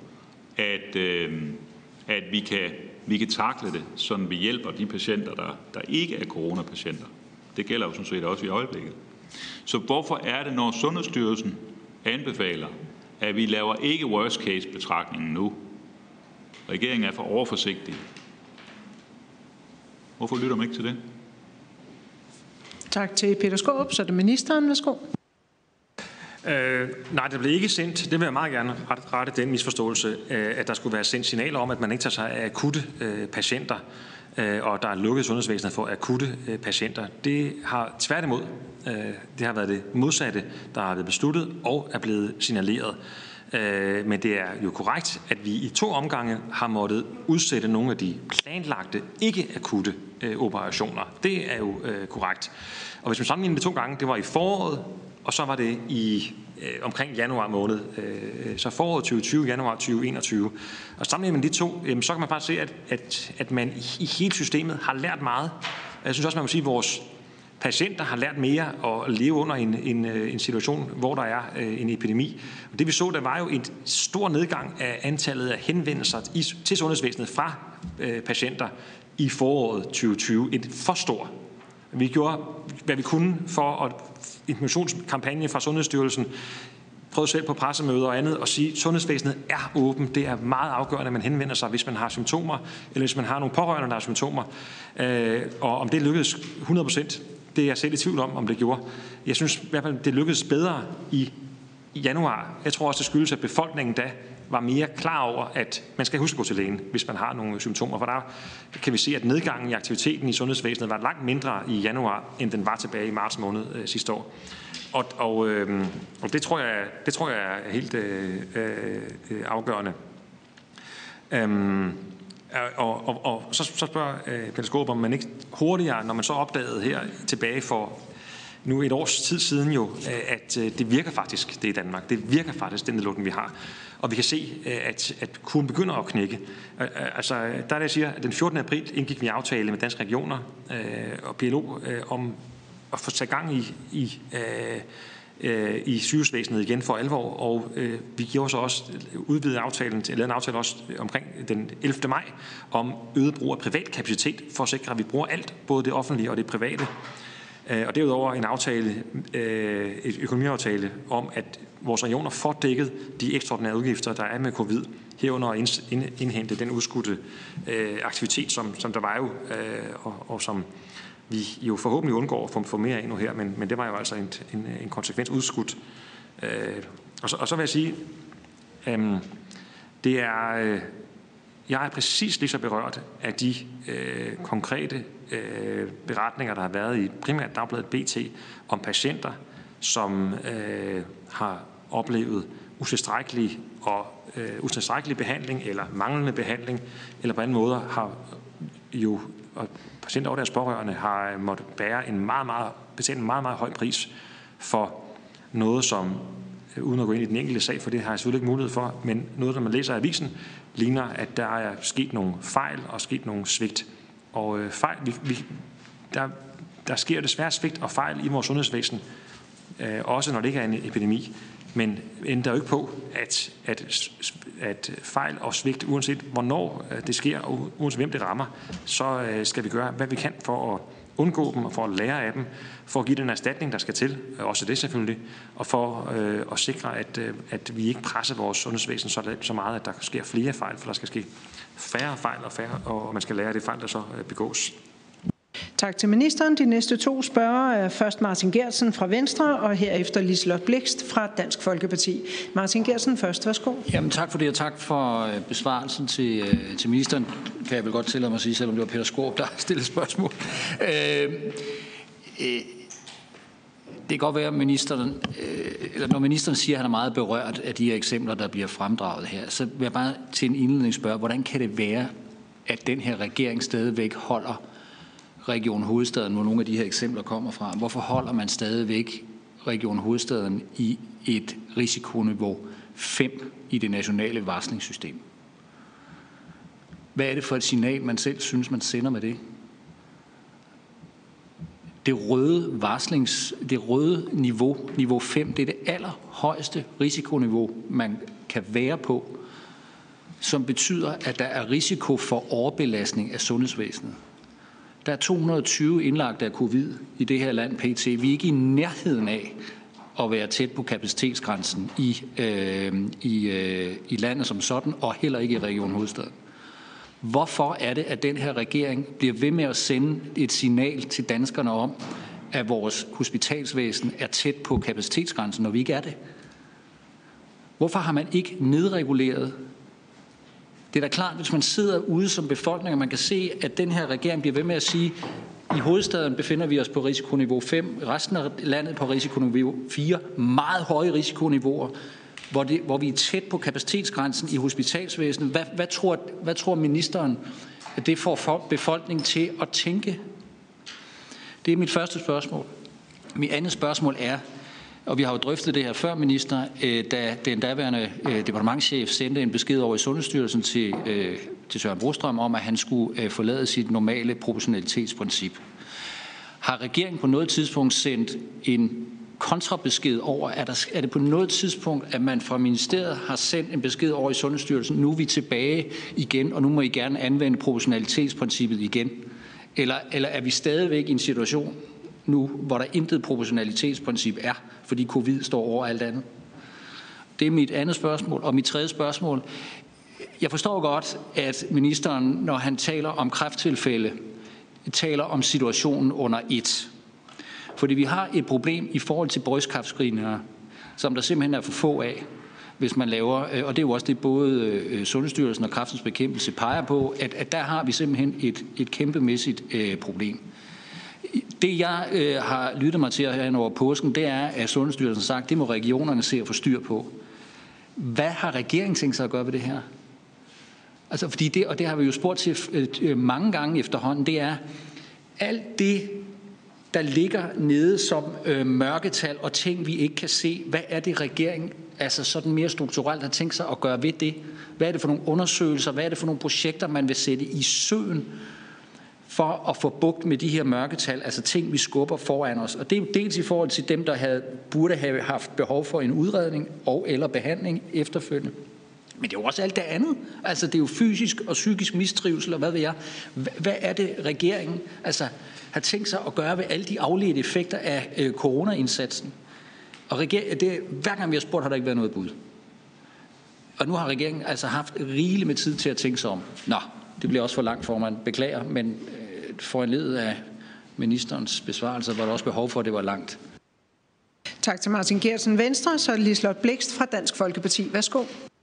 at vi kan takle det, så vi hjælper de patienter, der ikke er coronapatienter. Det gælder jo sådan set også i øjeblikket. Så hvorfor er det, når Sundhedsstyrelsen anbefaler, at vi laver ikke worst case betragtningen nu? Regeringen er for overforsigtig. Hvorfor lytter man ikke til det? Tak til Peter Skaarup. Så er det ministeren. Værsgo. Nej, det blev ikke sendt. Det vil jeg meget gerne rette den misforståelse, at der skulle være sendt signaler om, at man ikke tager sig af akutte patienter, og der er lukket sundhedsvæsenet for akutte patienter. Det har tværtimod, det har været det modsatte, der har været besluttet og er blevet signaleret. Men det er jo korrekt, at vi i 2 omgange har måttet udsætte nogle af de planlagte, ikke-akutte operationer. Det er jo korrekt. Og hvis man sammenligner de 2 gange, det var i foråret, og så var det i omkring januar måned. Så foråret 2020, januar 2021. Og sammenligner man de 2, så kan man faktisk se, at man i hele systemet har lært meget. Jeg synes også, man må sige, at vores patienter har lært mere at leve under en situation, hvor der er en epidemi. Og det vi så, der var jo en stor nedgang af antallet af henvendelser til sundhedsvæsenet fra patienter i foråret 2020. Et for stor. Vi gjorde, hvad vi kunne for at informationskampagne fra Sundhedsstyrelsen, prøvede selv på pressemøder og andet, at sige, at sundhedsvæsenet er åbent. Det er meget afgørende, at man henvender sig, hvis man har symptomer, eller hvis man har nogle pårørende, der har symptomer. Og om det lykkedes 100%, det er jeg selv i tvivl om det gjorde. Jeg synes i hvert fald, det lykkedes bedre i januar. Jeg tror også, det skyldes, at befolkningen da var mere klar over, at man skal huske at gå til lægen, hvis man har nogle symptomer. For der kan vi se, at nedgangen i aktiviteten i sundhedsvæsenet var langt mindre i januar, end den var tilbage i marts måned sidste år. Og det tror jeg er helt afgørende. Og så spørger Peter Skaarup, om man ikke hurtigere, når man så opdagede her tilbage for nu et års tid siden jo, at det virker faktisk, det i Danmark. Det virker faktisk, den nedlukning, vi har. Og vi kan se, at kurven begynder at knække. Altså, der er det, jeg siger, at den 14. april indgik vi aftale med Danske Regioner og PLO om at få sat gang i i sygehusvæsenet igen for alvor, og vi gjorde så også lavede en aftale også omkring den 11. maj om øget brug af privat kapacitet for at sikre, at vi bruger alt, både det offentlige og det private. Og derudover en aftale, et økonomiaftale om, at vores regioner får dækket de ekstraordinære udgifter, der er med covid, herunder at indhente den udskudte aktivitet, som der var jo, og som vi jo forhåbentlig undgår at få mere af nu her, men det var jo altså en konsekvens udskudt. Og så vil jeg sige, jeg er præcis lige så berørt af de konkrete beretninger, der har været i primært Dagbladet BT om patienter, som har oplevet utilstrækkelig behandling eller manglende behandling, eller på anden måde har jo, og patienter og deres pårørende har måttet betale en meget, meget høj pris for noget, som, uden at gå ind i den enkelte sag, for det har jeg selvfølgelig ikke mulighed for, men noget, der man læser i avisen, ligner, at der er sket nogle fejl og sket nogle svigt. Og fejl, der sker desværre svigt og fejl i vores sundhedsvæsen, også når det ikke er en epidemi. Men ændrer jo ikke på, at fejl og svigt, uanset hvornår det sker, og uanset hvem det rammer, så skal vi gøre, hvad vi kan for at undgå dem, og for at lære af dem, for at give den erstatning, der skal til, også det selvfølgelig, og for at sikre, at vi ikke presser vores sundhedsvæsen så meget, at der sker flere fejl, for der skal ske færre fejl og man skal lære af det fejl, der så begås. Tak til ministeren. De næste 2 spørgere er først Martin Geertsen fra Venstre, og herefter Liselott Blixt fra Dansk Folkeparti. Martin Geertsen først. Værsgo. Jamen, tak for det, og tak for besvarelsen til ministeren. Kan jeg vel godt tillade mig at sige, selvom det var Peter Skaarup, der stillede spørgsmål. Det kan godt være, at ministeren, eller når ministeren siger, at han er meget berørt af de her eksempler, der bliver fremdraget her, så vil jeg bare til en indledning spørge, hvordan kan det være, at den her regering stadigvæk holder Region Hovedstaden, hvor nogle af de her eksempler kommer fra? Hvorfor holder man stadigvæk Region Hovedstaden i et risikoniveau 5 i det nationale varslingssystem? Hvad er det for et signal, man selv synes, man sender med det? Det røde niveau 5, det er det allerhøjeste risikoniveau, man kan være på, som betyder, at der er risiko for overbelastning af sundhedsvæsenet. Der er 220 indlagte af covid i det her land pt. Vi er ikke i nærheden af at være tæt på kapacitetsgrænsen i landet som sådan, og heller ikke i Region Hovedstaden. Hvorfor er det, at den her regering bliver ved med at sende et signal til danskerne om, at vores hospitalsvæsen er tæt på kapacitetsgrænsen, når vi ikke er det? Hvorfor har man ikke nedreguleret? Det er da klart, hvis man sidder ude som befolkning, og man kan se, at den her regering bliver ved med at sige, at i hovedstaden befinder vi os på risikoniveau 5, resten af landet på risikoniveau 4, meget høje risikoniveauer, hvor vi er tæt på kapacitetsgrænsen i hospitalsvæsenet. Hvad tror ministeren, at det får befolkningen til at tænke? Det er mit første spørgsmål. Mit andet spørgsmål er, og vi har jo drøftet det her før, minister, da den daværende departementschef sendte en besked over i Sundhedsstyrelsen til Søren Brostrøm om, at han skulle forlade sit normale proportionalitetsprincip. Har regeringen på noget tidspunkt sendt en kontrabesked over? Er det på noget tidspunkt, at man fra ministeriet har sendt en besked over i Sundhedsstyrelsen, nu er vi tilbage igen, og nu må I gerne anvende proportionalitetsprincippet igen? Eller er vi stadigvæk i en situation nu, hvor der intet proportionalitetsprincip er, fordi covid står over alt andet? Det er mit andet spørgsmål. Og mit tredje spørgsmål. Jeg forstår godt, at ministeren, når han taler om kræfttilfælde, taler om situationen under 1. Fordi vi har et problem i forhold til brystkræftscreeninger, som der simpelthen er for få af, hvis man laver, og det er jo også det, både Sundhedsstyrelsen og Kræftens Bekæmpelse peger på, at der har vi simpelthen et kæmpemæssigt problem. Det, jeg har lyttet mig til her over påsken, det er, at Sundhedsstyrelsen har sagt, det må regionerne se at få styr på. Hvad har regeringen tænkt sig at gøre ved det her? Altså, fordi det, og det har vi jo spurgt til mange gange efterhånden, det er alt det, der ligger nede som mørketal og ting, vi ikke kan se. Hvad er det, regeringen altså sådan mere strukturelt har tænkt sig at gøre ved det? Hvad er det for nogle undersøgelser? Hvad er det for nogle projekter, man vil sætte i søen for at få bugt med de her mørketal, altså ting, vi skubber foran os. Og det er jo dels i forhold til dem, der burde have haft behov for en udredning og eller behandling efterfølgende. Men det er jo også alt det andet. Altså det er jo fysisk og psykisk mistrivsel, og hvad ved jeg. Hvad er det, regeringen har tænkt sig at gøre ved alle de afledte effekter af coronaindsatsen? Og hver gang vi har spurgt, har der ikke været noget bud. Og nu har regeringen haft rigeligt med tid til at tænke sig om. Nå, det bliver også for langt, formand. Beklager, men foranledet af ministerens besvarelse var der også behov for, at det var langt. Tak til Martin Geertsen, Venstre. Så er det Liselott Blixt fra Dansk Folkeparti. Værsgo.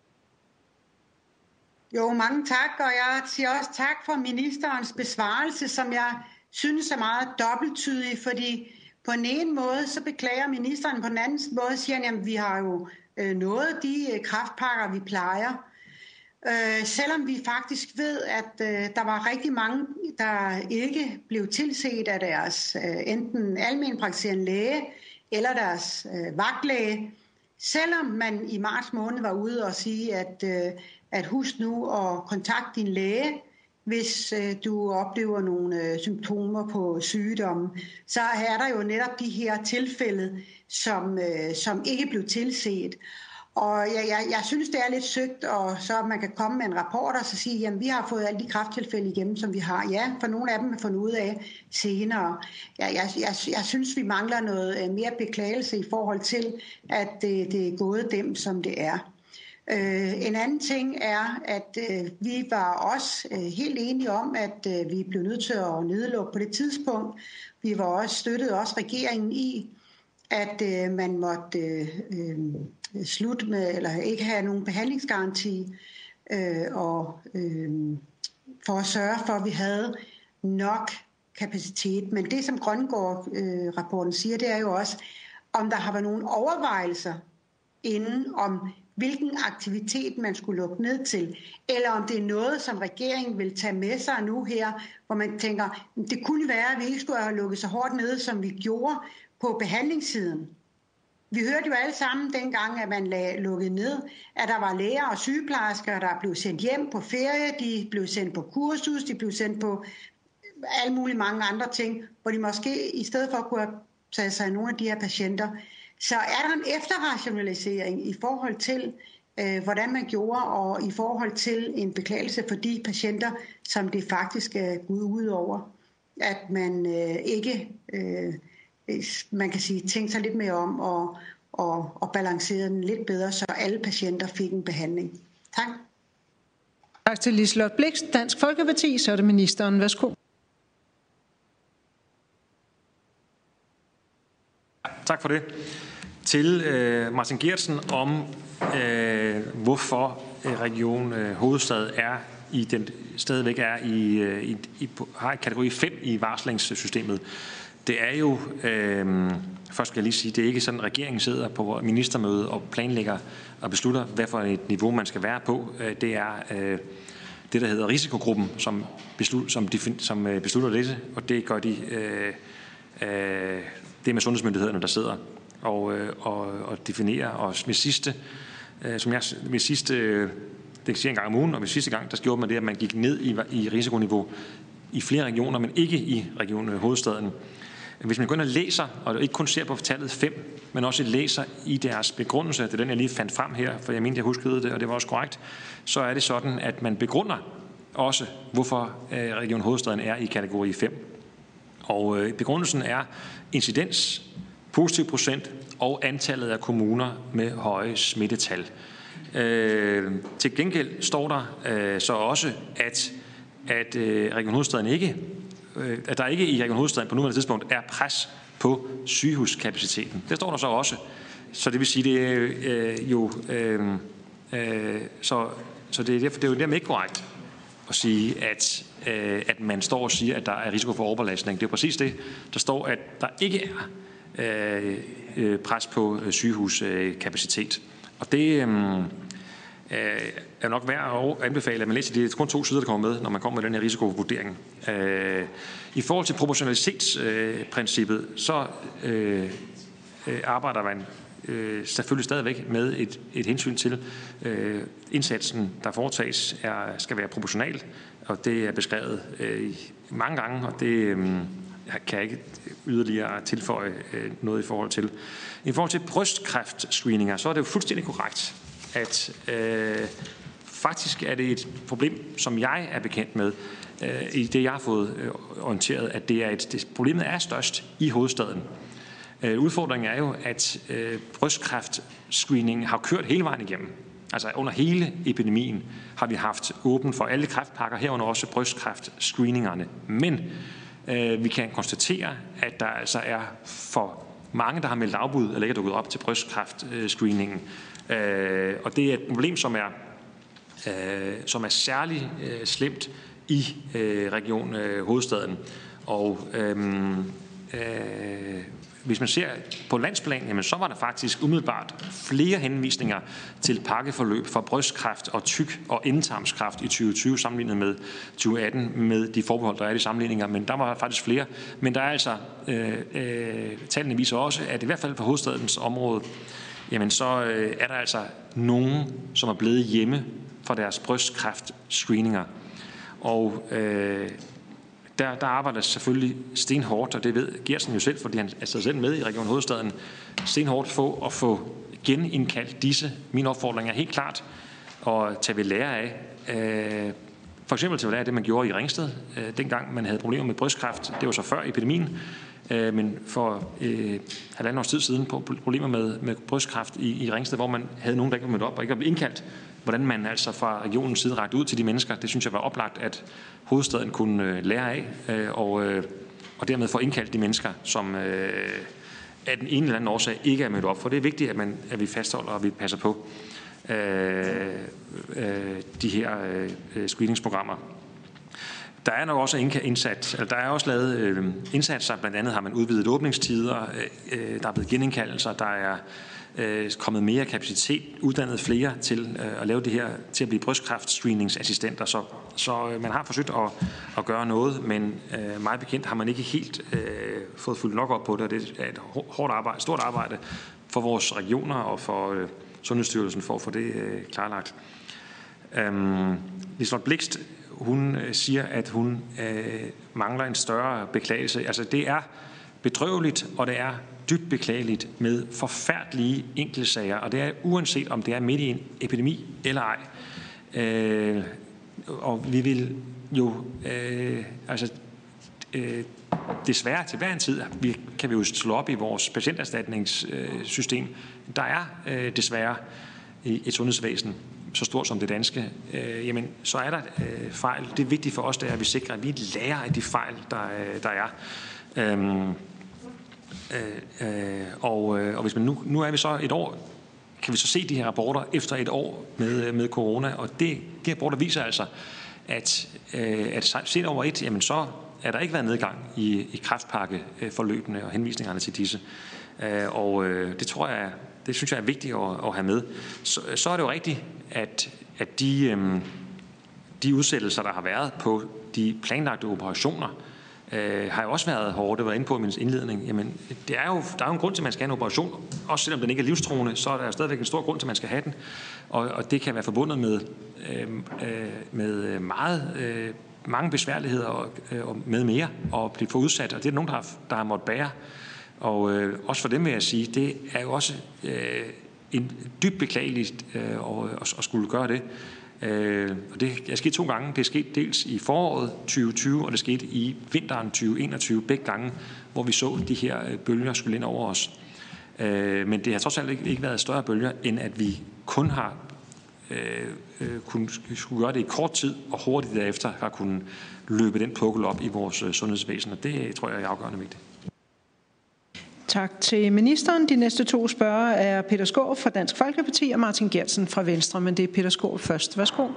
Jo, mange tak, og jeg siger også tak for ministerens besvarelse, som jeg synes er meget dobbelttydig, fordi på den ene måde, så beklager ministeren, på den anden måde siger han, at vi har jo nået de kræftpakker, vi plejer. Selvom vi faktisk ved, at der var rigtig mange, der ikke blev tilset af deres enten almenpraktiserende læge eller deres vagtlæge, selvom man i marts måned var ude og sige, at husk nu at kontakte din læge, hvis du oplever nogle symptomer på sygdomme, så er der jo netop de her tilfælde, som ikke blev tilset. Og jeg synes, det er lidt søgt, og så man kan komme med en rapport og så sige, jamen vi har fået alle de kræfttilfælde igennem, som vi har. Ja, for nogle af dem er fundet ud af senere. Jeg synes, vi mangler noget mere beklagelse i forhold til, at det er gået dem, som det er. En anden ting er, at vi var også helt enige om, at vi blev nødt til at nedlukke på det tidspunkt. Vi var også støttet også regeringen i, at man måtte slutte med, eller ikke have nogen behandlingsgaranti, for at sørge for, at vi havde nok kapacitet. Men det, som Grønnegård-rapporten siger, det er jo også, om der har været nogle overvejelser inden om, hvilken aktivitet man skulle lukke ned til, eller om det er noget, som regeringen vil tage med sig nu her, hvor man tænker, det kunne være, at vi ikke skulle have lukket så hårdt ned, som vi gjorde på behandlingssiden. Vi hørte jo alle sammen dengang, at man lukkede ned, at der var læger og sygeplejersker, der blev sendt hjem på ferie, de blev sendt på kursus, de blev sendt på alle mulige mange andre ting, hvor de måske i stedet for kunne have taget sig af nogle af de her patienter. Så er der en efterrationalisering i forhold til, hvordan man gjorde, og i forhold til en beklagelse for de patienter, som det faktisk er gået ud over, at man ikke, man kan sige, tænke sig lidt mere om og balancere den lidt bedre, så alle patienter fik en behandling. Tak. Tak til Liselott Blixt, Dansk Folkeparti. Så er det ministeren. Værsgo. Tak for det. Til Martin Geertsen om, hvorfor Region Hovedstad stadigvæk har et kategori 5 i varslingssystemet. Det er jo, først skal jeg lige sige, det er ikke sådan, at regeringen sidder på ministermøde og planlægger og beslutter, hvad for et niveau man skal være på. Det er det, der hedder risikogruppen, som beslutter det, og det gør de, det er med sundhedsmyndighederne, der sidder og definerer. Og det siger en gang om ugen, og ved sidste gang, der gjorde man det, at man gik ned i risikoniveau i flere regioner, men ikke i Region Hovedstaden. Hvis man går ind og læser, og ikke kun ser på tallet 5, men også læser i deres begrundelse, det er den, jeg lige fandt frem her, for jeg mente, jeg huskede det, og det var også korrekt, så er det sådan, at man begrunder også, hvorfor Region Hovedstaden er i kategori 5. Og begrundelsen er incidens, positiv procent og antallet af kommuner med høje smittetal. Til gengæld står der så også, at Region Hovedstaden at der ikke i Region Hovedstaden på nuværende tidspunkt er pres på sygehuskapaciteten. Det står der så også. Så det vil sige, det er jo så det er jo dermed ikke korrekt at sige, at man står og siger, at der er risiko for overbelastning. Det er præcis det. Der står, at der ikke er pres på sygehuskapacitet. Og det er nok værd at anbefale, at man læser det. Det er kun 2 sider, der kommer med, når man kommer med den her risikovurdering. I forhold til proportionalitetsprincippet, så arbejder man selvfølgelig stadigvæk med et hensyn til indsatsen, der foretages, skal være proportional, og det er beskrevet mange gange, og det kan jeg ikke yderligere tilføje noget i forhold til. I forhold til brystkræftscreeninger, så er det jo fuldstændig korrekt, at faktisk er det et problem, som jeg er bekendt med, i det jeg har fået orienteret, at problemet er størst i hovedstaden. Udfordringen er jo, at brystkræftscreeningen har kørt hele vejen igennem. Altså under hele epidemien har vi haft åben for alle kræftpakker, herunder også brystkræftscreeningerne. Men vi kan konstatere, at der altså er for mange, der har meldt afbud eller ikke er dukket op til brystkræftscreeningen. Og det er et problem, som er særlig slemt i Region Hovedstaden. Og hvis man ser på landsplan, jamen, så var der faktisk umiddelbart flere henvisninger til pakkeforløb for brystkræft og tyk- og endetarmskræft i 2020 sammenlignet med 2018 med de forbehold, der er i sammenligninger. Men der var faktisk flere. Men der er altså, tallene viser også, at i hvert fald på hovedstadens område, jamen, så er der altså nogen, som er blevet hjemme fra deres brystkræftscreeninger. Og der arbejder selvfølgelig stenhårdt, og det ved Gersen jo selv, fordi han er selv med i Region Hovedstaden, stenhårdt for at få genindkaldt disse. Min opfordring er helt klart at tage ved lære af. For eksempel til at lære af det, man gjorde i Ringsted, dengang man havde problemer med brystkræft. Det var så før epidemien, men for 1,5 års tid siden problemer med brystkræft i Ringsted, hvor man havde nogen, der ikke var mødt op og ikke var blevet indkaldt. Hvordan man altså fra regionens side rakte ud til de mennesker, det synes jeg var oplagt, at hovedstaden kunne lære af, og dermed få indkaldt de mennesker, som af den ene eller anden årsag ikke er mødt op. For det er vigtigt, at vi fastholder og vi passer på de her screeningsprogrammer. Der er nok også der er også lavet indsatser. Blandt andet har man udvidet åbningstider, der er blevet genindkaldelser, der er kommet mere kapacitet, uddannet flere til at lave det her, til at blive brystkræftscreeningsassistenter. Så man har forsøgt at gøre noget, men meget bekendt har man ikke helt fået fuldt nok op på det, og det er et hårdt arbejde, stort arbejde for vores regioner og for Sundhedsstyrelsen for at få det klarlagt. Liselott Blixt, hun siger, at hun mangler en større beklagelse. Altså det er bedrøveligt, og det er dybt beklageligt med forfærdelige enkeltsager, og det er uanset om det er midt i en epidemi eller ej. Og vi vil jo desværre til hver en tid kan vi jo slå op i vores patienterstatningssystem. Der er desværre et sundhedsvæsen så stort som det danske, jamen så er der fejl. Det er vigtigt for os, det er, at vi sikrer, at vi lærer af de fejl, der er. Og hvis man nu er vi så et år, kan vi så se de her rapporter efter et år med corona, og de rapporter viser altså, at set over et, jamen så er der ikke været nedgang i kræftpakkeforløbene og henvisningerne til disse. Det synes jeg er vigtigt at have med. Så er det jo rigtigt, at de udsættelser, der har været på de planlagte operationer, har jo også været hårdt. Det var inde på i min indledning. Jamen, der er jo en grund til, at man skal have en operation. Også selvom den ikke er livstruende, så er der stadigvæk en stor grund til, at man skal have den. Og det kan være forbundet med mange besværligheder og med mere, og blive for udsat. Og det er nogen, der har måttet bære. Og også for dem vil jeg sige, det er jo også en dybt beklageligt at skulle gøre det. Og det er sket 2 gange. Det er sket dels i foråret 2020, og det skete i vinteren 2021, begge gange, hvor vi så de her bølger skulle ind over os. Men det har trods alt ikke været større bølger, end at vi kun har skulle gøre det i kort tid, og hurtigt derefter har kunnet løbe den pukkel op i vores sundhedsvæsen, og det tror jeg er afgørende vigtigt. Tak til ministeren. De næste 2 spørgere er Peter Skaarup fra Dansk Folkeparti og Martin Geertsen fra Venstre, men det er Peter Skaarup først. Værsgo.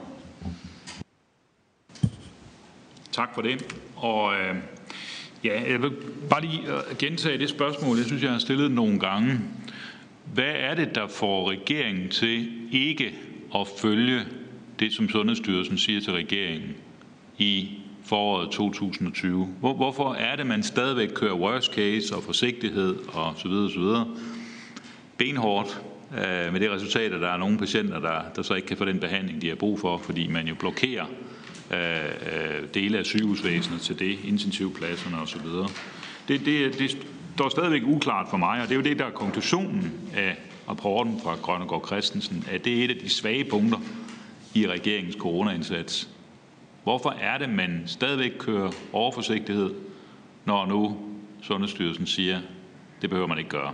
Tak for det. Og jeg vil bare lige gentage det spørgsmål, jeg synes, jeg har stillet nogle gange. Hvad er det, der får regeringen til ikke at følge det, som Sundhedsstyrelsen siger til regeringen i foråret 2020? Hvorfor er det, man stadigvæk kører worst case og forsigtighed og så videre, så videre? benhårdt med det resultat, at der er nogle patienter, der så ikke kan få den behandling, de har brug for, fordi man jo blokerer dele af sygehusvæsenet til det, intensivpladserne osv. Det står stadigvæk uklart for mig, og det er jo det, der er konklusionen af rapporten fra Grønnegård Christensen, at det er et af de svage punkter i regeringens coronaindsats. Hvorfor er det, man stadigvæk kører overforsigtighed, når nu Sundhedsstyrelsen siger, det behøver man ikke gøre?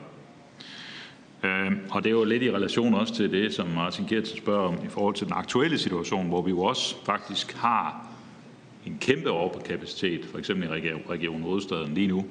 Og det er jo lidt i relation også til det, som Martin Geertsen spørger om i forhold til den aktuelle situation, hvor vi jo også faktisk har en kæmpe overkapacitet, for eksempel i Region Hovedstaden lige nu.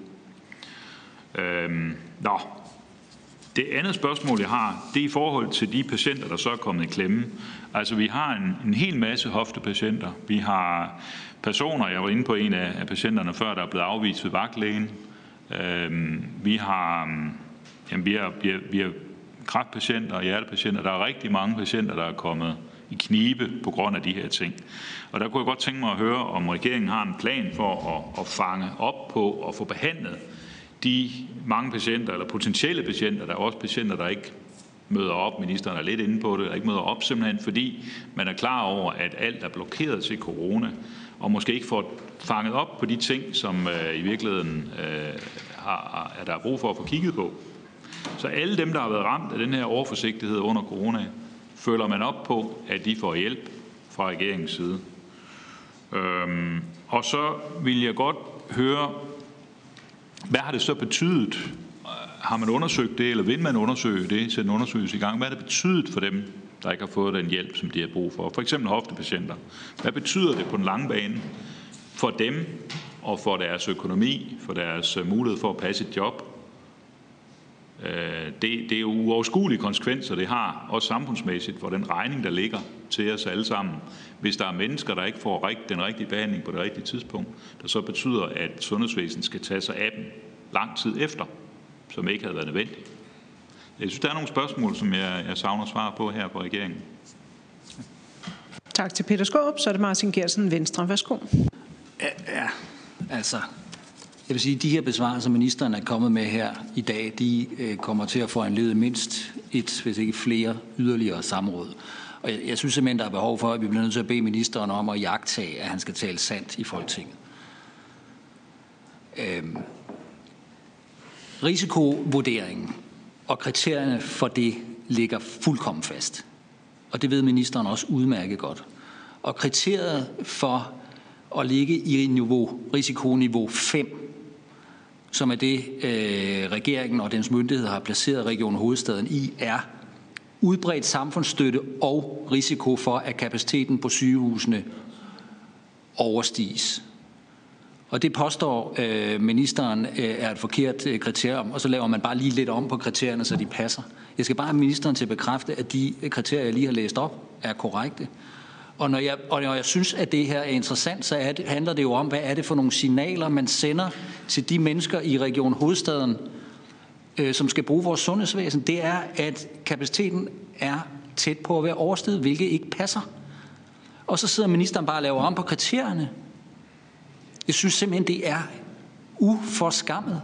Det andet spørgsmål, jeg har, det er i forhold til de patienter, der så er kommet i klemme. Altså, vi har en hel masse hoftepatienter. Vi har personer, jeg var inde på en af patienterne før, der er blevet afvist ved vagtlægen. Vi har kræftpatienter og hjertepatienter. Der er rigtig mange patienter, der er kommet i knibe på grund af de her ting. Og der kunne jeg godt tænke mig at høre, om regeringen har en plan for at fange op på og få behandlet de mange patienter, eller potentielle patienter. Der er også patienter, der ikke møder op. Ministeren er lidt inde på det, der ikke møder op, simpelthen fordi man er klar over, at alt er blokeret til corona, og måske ikke får fanget op på de ting, som i virkeligheden der er brug for at få kigget på. Så alle dem, der har været ramt af den her overforsigtighed under corona, føler man op på, at de får hjælp fra regeringens side. Og så vil jeg godt høre, hvad har det så betydet? Har man undersøgt det, eller vil man undersøge det, sætte en undersøgelse i gang? Hvad har det betydet for dem, der ikke har fået den hjælp, som de har brug for? For eksempel hoftepatienter. Hvad betyder det på den lange bane for dem og for deres økonomi, for deres mulighed for at passe et job? Det er jo uoverskuelige konsekvenser, det har, også samfundsmæssigt, for den regning, der ligger til os alle sammen. Hvis der er mennesker, der ikke får den rigtige behandling på det rigtige tidspunkt, der så betyder, at sundhedsvæsenet skal tage sig af dem lang tid efter, som ikke havde været nødvendigt. Jeg synes, der er nogle spørgsmål, som jeg savner svar på her på regeringen. Tak til Peter Skaarup. Så er det Martin Geertsen, Venstre. Værsgo. Ja, altså, jeg vil sige, at de her besvarelser, ministeren er kommet med her i dag, de kommer til at foranlede mindst et, hvis ikke flere, yderligere samråd. Og jeg synes simpelthen, der er behov for, at vi bliver nødt til at bede ministeren om at iagttage, at han skal tale sandt i Folketinget. Risikovurderingen og kriterierne for det ligger fuldkommen fast. Og det ved ministeren også udmærket godt. Og kriteriet for at ligge i risikoniveau 5, som er det, regeringen og dens myndigheder har placeret Region Hovedstaden i, er udbredt samfundsstøtte og risiko for, at kapaciteten på sygehusene overstiges. Og det påstår ministeren er et forkert kriterium, og så laver man bare lige lidt om på kriterierne, så de passer. Jeg skal bare have ministeren til at bekræfte, at de kriterier, jeg lige har læst op, er korrekte. Og når jeg synes, at det her er interessant, så handler det jo om, hvad er det for nogle signaler, man sender til de mennesker i Region Hovedstaden, som skal bruge vores sundhedsvæsen. Det er, at kapaciteten er tæt på at være oversteget, hvilket ikke passer. Og så sidder ministeren bare og laver om på kriterierne. Jeg synes simpelthen, det er uforskammet.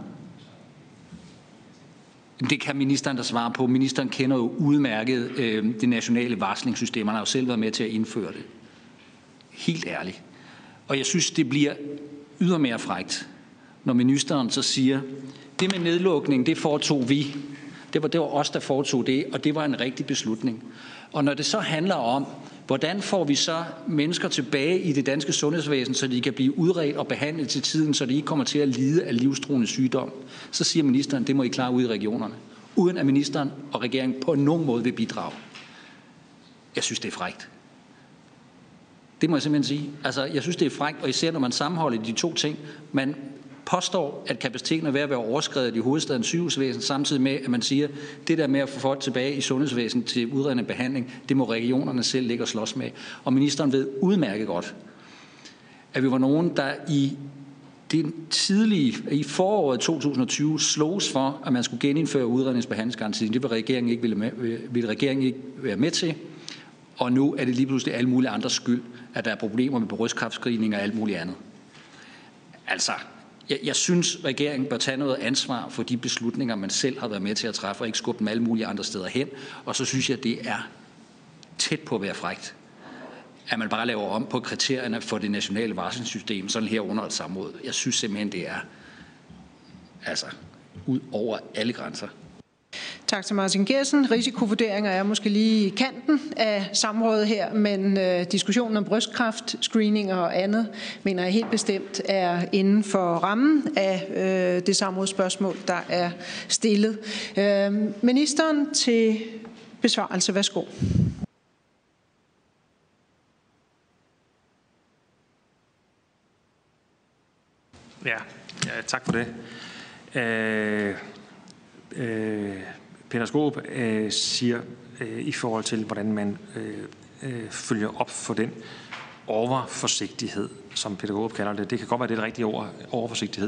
Det kan ministeren da svare på. Ministeren kender jo udmærket det nationale varslingssystem. Han har jo selv været med til at indføre det. Helt ærligt. Og jeg synes, det bliver ydermere frækt, når ministeren så siger, det med nedlukning, det foretog vi. Det var os, der foretog det, og det var en rigtig beslutning. Og når det så handler om, hvordan får vi så mennesker tilbage i det danske sundhedsvæsen, så de kan blive udredt og behandlet til tiden, så de ikke kommer til at lide af livstruende sygdom, så siger ministeren, det må I klare ud i regionerne, uden at ministeren og regeringen på nogen måde vil bidrage. Jeg synes, det er frækt. Det må jeg simpelthen sige. Altså, jeg synes, det er frækt, og især når man sammenholder de to ting. Man påstår, at kapaciteten er ved at være overskredet i hovedstadens sygehusvæsen, samtidig med, at man siger, at det der med at få folk tilbage i sundhedsvæsenet til udredende behandling, det må regionerne selv ligge og slås med. Og ministeren ved udmærket godt, at vi var nogen, der i foråret 2020 slogs for, at man skulle genindføre udredningsbehandlingsgarantien. Det ville regeringen ikke være med til. Og nu er det lige pludselig alle mulige andres skyld, at der er problemer med brystkræftscreening og alt muligt andet. Altså, Jeg synes, regeringen bør tage noget ansvar for de beslutninger, man selv har været med til at træffe, og ikke skubbe dem alle mulige andre steder hen. Og så synes jeg, det er tæt på at være frækt, at man bare laver om på kriterierne for det nationale varslingssystem, sådan her under et samråd. Jeg synes simpelthen, det er ud over alle grænser. Tak til Martin Geertsen. Risikovurderinger er måske lige i kanten af samrådet her, men diskussionen om brystkræft, screening og andet, mener jeg helt bestemt er inden for rammen af det samrådsspørgsmål, der er stillet. Ministeren til besvarelse. Værsgo. Ja, tak for det. Peter Skaarup siger i forhold til, hvordan man følger op for den overforsigtighed, som Peter Skaarup kalder det. Det kan godt være, det er det rigtige ord, overforsigtighed.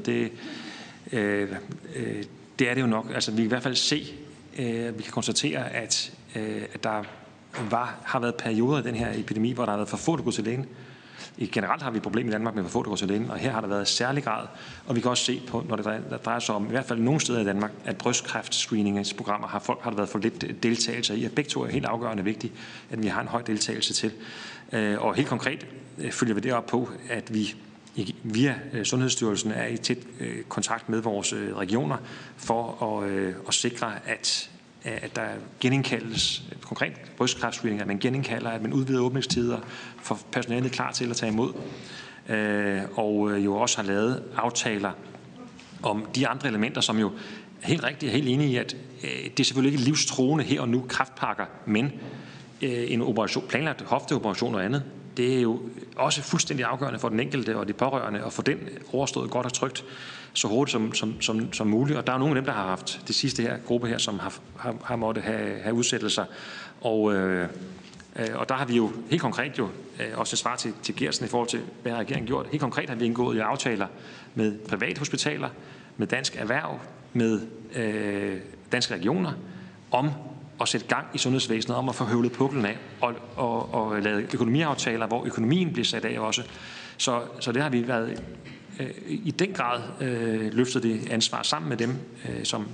Det er det jo nok. Altså, vi kan i hvert fald se, vi kan konstatere, at der har været perioder i den her epidemi, hvor der har været for få, der går til lægen. Generelt har vi et problem i Danmark med, hvor få der går til lægen, og her har der været særlig grad. Og vi kan også se på, når det drejer sig om, i hvert fald nogle steder i Danmark, at brystkræftscreeningsprogrammer har der været for lidt deltagelse i. Og begge to er helt afgørende vigtigt, at vi har en høj deltagelse til. Og helt konkret følger vi det op på, at vi via Sundhedsstyrelsen er i tæt kontakt med vores regioner for at sikre, at der genindkaldes, konkret brystkræftscreening, at man genindkalder, at man udvider åbningstider for personalet klar til at tage imod, og jo også har lavet aftaler om de andre elementer, som jo helt rigtigt er helt enige i, at det er selvfølgelig ikke livstruende her og nu kræftpakker, men en operation, planlagt hofteoperation og andet, det er jo også fuldstændig afgørende for den enkelte og de pårørende at få den overstået godt og trygt så hurtigt som muligt. Og der er nogle af dem, der har haft det sidste her gruppe her, som har måttet have udsættelser. Og der har vi jo helt konkret også et svar til Geertsen i forhold til, hvad regeringen gjort. Helt konkret har vi indgået i aftaler med private hospitaler, med Dansk Erhverv, med Danske Regioner om at sætte gang i sundhedsvæsenet, om at få høvlet puklen af og lave økonomiaftaler, hvor økonomien bliver sat af også. Så det har vi været i den grad løftet det ansvar sammen med dem, som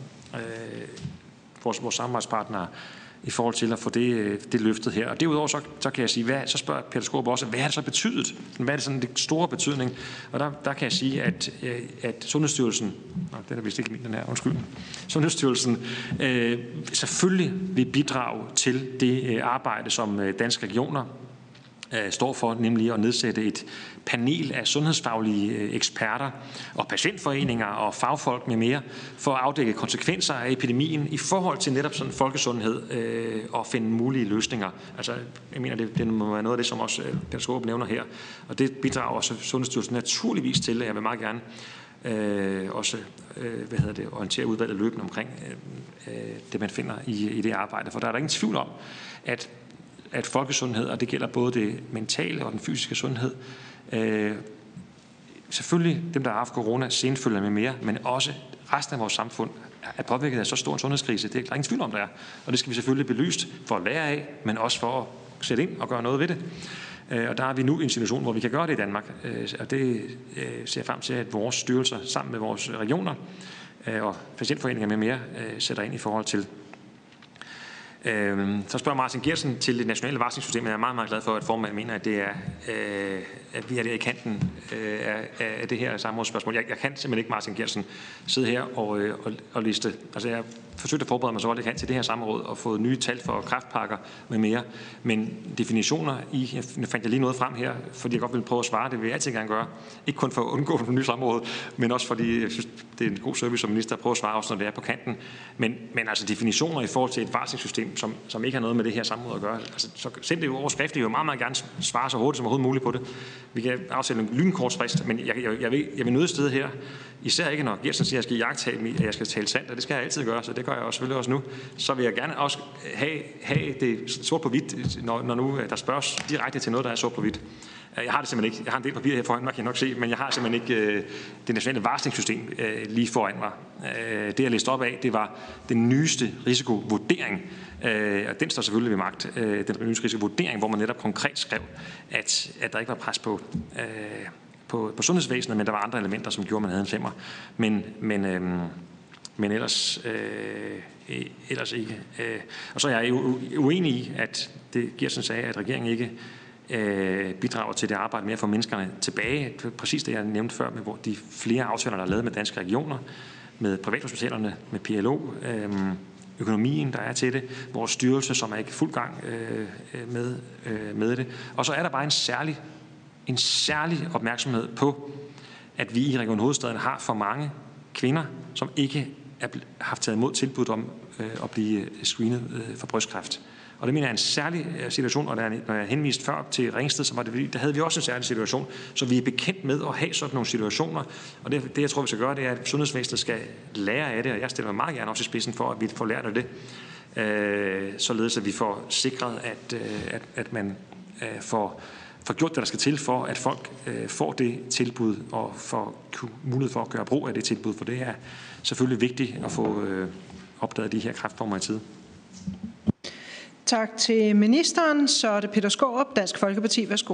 vores samarbejdspartnere, i forhold til at få det løftet her. Og derudover så kan jeg sige, så spørger Peter Skaarup også, hvad har det så betydet? Hvad er det sådan det store betydning? Og der kan jeg sige, at Sundhedsstyrelsen, den er vist ikke min, den her, undskyld, Sundhedsstyrelsen selvfølgelig vil bidrage til det arbejde, som Danske Regioner står for, nemlig at nedsætte et panel af sundhedsfaglige eksperter og patientforeninger og fagfolk med mere for at afdække konsekvenser af epidemien i forhold til netop sådan folkesundhed og finde mulige løsninger. Altså, jeg mener, det må være noget af det, som også Peter Skaarup nævner her, og det bidrager også Sundhedsstyrelsen naturligvis til, og jeg vil meget gerne også orientere udvalget løbende omkring det, man finder i det arbejde. For der er der ingen tvivl om, at folkesundhed, og det gælder både det mentale og den fysiske sundhed, selvfølgelig dem, der har haft corona, senfølger med mere, men også resten af vores samfund er påvirket af så stor en sundhedskrise. Det er der ingen tvivl om, der er. Og det skal vi selvfølgelig belyst for at lære af, men også for at sætte ind og gøre noget ved det. Og der er vi nu i en situation, hvor vi kan gøre det i Danmark. Og det ser jeg frem til, at vores styrelser sammen med vores regioner og patientforeninger med mere sætter ind i forhold til. Så spørger Martin Geertsen til det nationale varslingssystem. Jeg er meget, meget glad for, at formanden mener, at det er, at vi er der i kanten af det her samrådsspørgsmål. Jeg kan simpelthen ikke, Martin Geertsen, sidde her og liste. Altså, jeg forsøgte at forberede mig så godt jeg kan til det her samråd og fået nye tal for kræftpakker med mere. Men definitioner nu fandt jeg lige noget frem her, fordi jeg godt vil prøve at svare. Det vil jeg altid gerne gøre. Ikke kun for at undgå for nye samråd, men også fordi jeg synes, det er en god service som minister at prøve at svare også, når det er på kanten. Men altså definitioner i forhold til et varslingssystem, som ikke har noget med det her samråd at gøre. Altså, så send det jo over skriftligt. Jeg vil meget, meget gerne svare så hurtigt som overhovedet muligt på det. Vi kan afsætte en lynkortsfrist, men jeg vil nøde sted her. Især ikke, når Geertsen siger, at jeg skal tale sandt, og det skal jeg altid gøre, så det gør jeg også selvfølgelig også nu. Så vil jeg gerne også have det sort på hvidt, når nu der spørges direkte til noget, der er sort på hvidt. Jeg har det simpelthen ikke. Jeg har en del papir her foran mig, kan jeg nok se, men jeg har simpelthen ikke det nationale varslingssystem lige foran mig. Det, jeg læste op af, det var den nyeste risikovurdering, og den står selvfølgelig ved magt. Den nyeste risikovurdering, hvor man netop konkret skrev, at der ikke var pres på sundhedsvæsenet, men der var andre elementer, som gjorde, at man havde en femmer. Men ellers ikke. Og så er jeg uenig i, at det Geertsen sagde, at regeringen ikke bidrager til det arbejde med at få menneskerne tilbage. Præcis det, jeg nævnte før, med de flere aftaler, der er lavet med danske regioner, med privathospitalerne, med PLO, økonomien, der er til det, vores styrelse, som er ikke fuld gang med det. Og så er der bare en særlig opmærksomhed på, at vi i Region Hovedstaden har for mange kvinder, som ikke har haft taget imod tilbud om at blive screenet for brystkræft. Og det mener jeg er en særlig situation, og når jeg henviste før til Ringsted, så var det, der havde vi også en særlig situation, så vi er bekendt med at have sådan nogle situationer. Og det jeg tror, vi skal gøre, det er, at sundhedsvæsenet skal lære af det, og jeg stiller mig meget gerne også i spidsen for, at vi får lært af det, således at vi får sikret, at man får gjort det, der skal til for, at folk får det tilbud og får mulighed for at gøre brug af det tilbud, for det er selvfølgelig vigtigt at få opdaget de her kræftformer i tide. Tak til ministeren. Så er det Peter Skaarup, Dansk Folkeparti. Værsgo.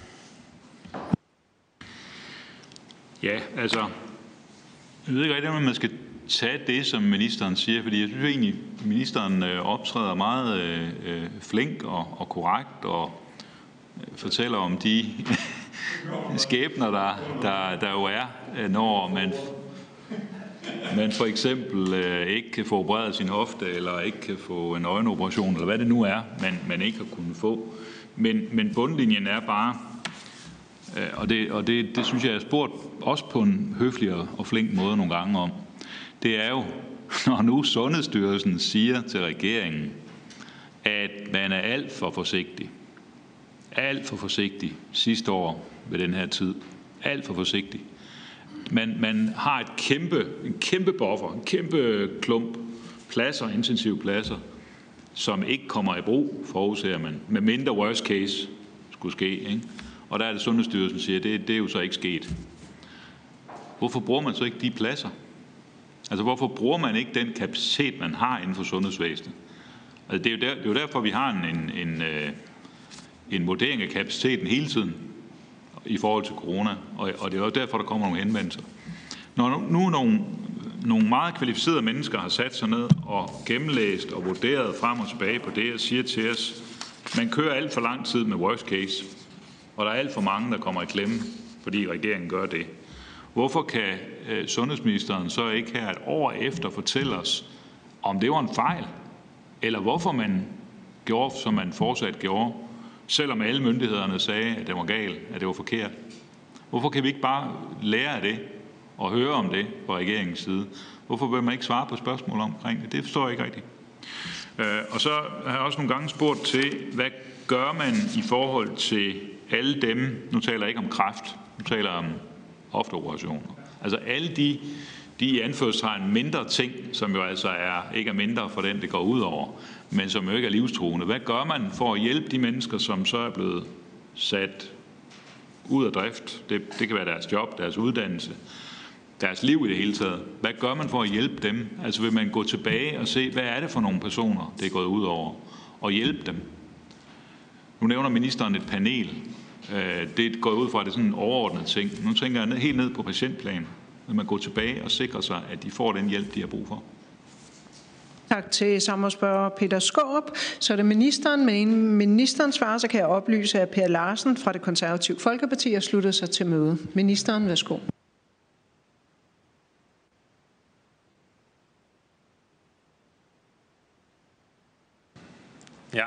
Ja, altså, jeg ved ikke rigtig, om man skal tage det, som ministeren siger, fordi jeg synes egentlig, at ministeren optræder meget flink og korrekt og fortæller om de skæbner, der jo er, når man for eksempel ikke kan få opereret sin hofte, eller ikke kan få en øjenoperation, eller hvad det nu er, man ikke har kunnet få. Men bundlinjen er bare, og det synes jeg, jeg har spurgt også på en høflig og flink måde nogle gange om, det er jo, når nu Sundhedsstyrelsen siger til regeringen, at man er alt for forsigtig sidste år ved den her tid, alt for forsigtig. Man har en kæmpe buffer, en kæmpe klump pladser, intensive pladser, som ikke kommer i brug, forudser man, med mindre worst case skulle ske. Ikke? Og der er det Sundhedsstyrelsen siger, det er jo så ikke sket. Hvorfor bruger man så ikke de pladser? Altså hvorfor bruger man ikke den kapacitet, man har inden for sundhedsvæsenet? Altså, det er jo derfor, vi har en vurdering af kapaciteten hele tiden i forhold til corona, og det er jo derfor, der kommer nogle henvendelser. Når nu nogle meget kvalificerede mennesker har sat sig ned og gennemlæst og vurderet frem og tilbage på det, og siger til os, man kører alt for lang tid med worst case, og der er alt for mange, der kommer i klemme, fordi regeringen gør det. Hvorfor kan sundhedsministeren så ikke her et år efter fortælle os, om det var en fejl, eller hvorfor man gjorde, som man fortsat gjorde, selvom alle myndighederne sagde, at det var galt, at det var forkert? Hvorfor kan vi ikke bare lære af det og høre om det fra regeringens side? Hvorfor vil man ikke svare på spørgsmål omkring det? Det forstår jeg ikke rigtigt. Og så har jeg også nogle gange spurgt til, hvad gør man i forhold til alle dem, nu taler jeg ikke om kræft, nu taler jeg om hofteoperationer. Altså alle de i anførselstegn mindre ting, som jo altså ikke er mindre for den, det går ud over, men som jo ikke er livstruende. Hvad gør man for at hjælpe de mennesker, som så er blevet sat ud af drift? Det kan være deres job, deres uddannelse, deres liv i det hele taget. Hvad gør man for at hjælpe dem? Altså vil man gå tilbage og se, hvad er det for nogle personer, det er gået ud over, og hjælpe dem? Nu nævner ministeren et panel. Det går ud fra, at det er sådan en overordnet ting. Nu tænker jeg helt ned på patientplan. Vil man gå tilbage og sikre sig, at de får den hjælp, de har brug for? Tak til samrådsspørger Peter Skaarup. Så er det ministeren. Men inden ministeren svarer, så kan jeg oplyse, at Per Larsen fra Det Konservative Folkeparti har sluttet sig til møde. Ministeren, værsgo. Ja.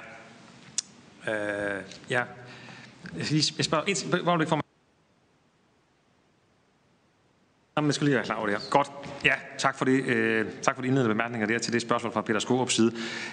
Ja. Jeg spørger et, hvor du ikke får mig. Jeg skal lige være klar over det her. Godt. Ja, tak for det. Tak for de indledende bemærkninger der til det spørgsmål fra Peter Skaarups side.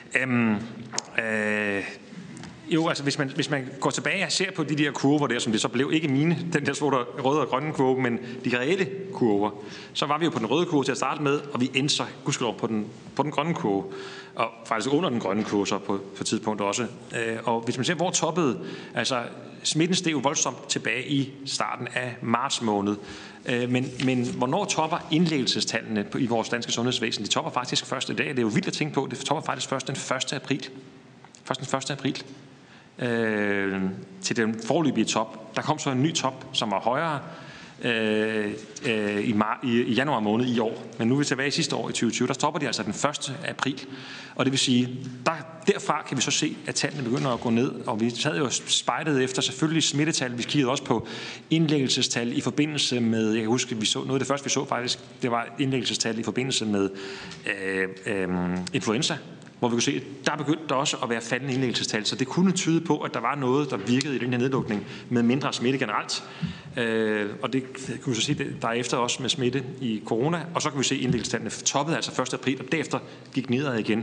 Jo, altså hvis man går tilbage og ser på de der kurver der, som det så blev, ikke mine, den der røde og grønne kurve, men de reelle kurver, så var vi jo på den røde kurve til at starte med, og vi endte så gudskelov på den grønne kurve, og faktisk under den grønne kurve så på tidspunkt også. Og hvis man ser, hvor toppede, altså smitten steg jo voldsomt tilbage i starten af marts måned, men hvornår topper indlæggelsestallene i vores danske sundhedsvæsen? De topper faktisk først i dag. Det er jo vildt at tænke på. Det topper faktisk først den 1. april. Først den 1. april. Til den foreløbige top. Der kom så en ny top, som var højere, i januar måned i år. Men nu er vi tilbage sidste år i 2020. Der stopper de altså den 1. april. Og det vil sige, derfra kan vi så se, at tallene begynder at gå ned. Og vi sad jo spejdet efter selvfølgelig smittetal. Vi kiggede også på indlæggelsestal i forbindelse med, jeg kan huske, vi så noget af det første, vi så faktisk, det var indlæggelsestal i forbindelse med influenza, hvor vi kunne se, at der begyndte der også at være faldende indlæggelsestal. Så det kunne tyde på, at der var noget, der virkede i den her nedlukning med mindre smitte generelt. Og det kan vi så se, der er efter også med smitte i corona. Og så kan vi se, at indlæggelsestallene toppede altså 1. april, og derefter gik nedad igen.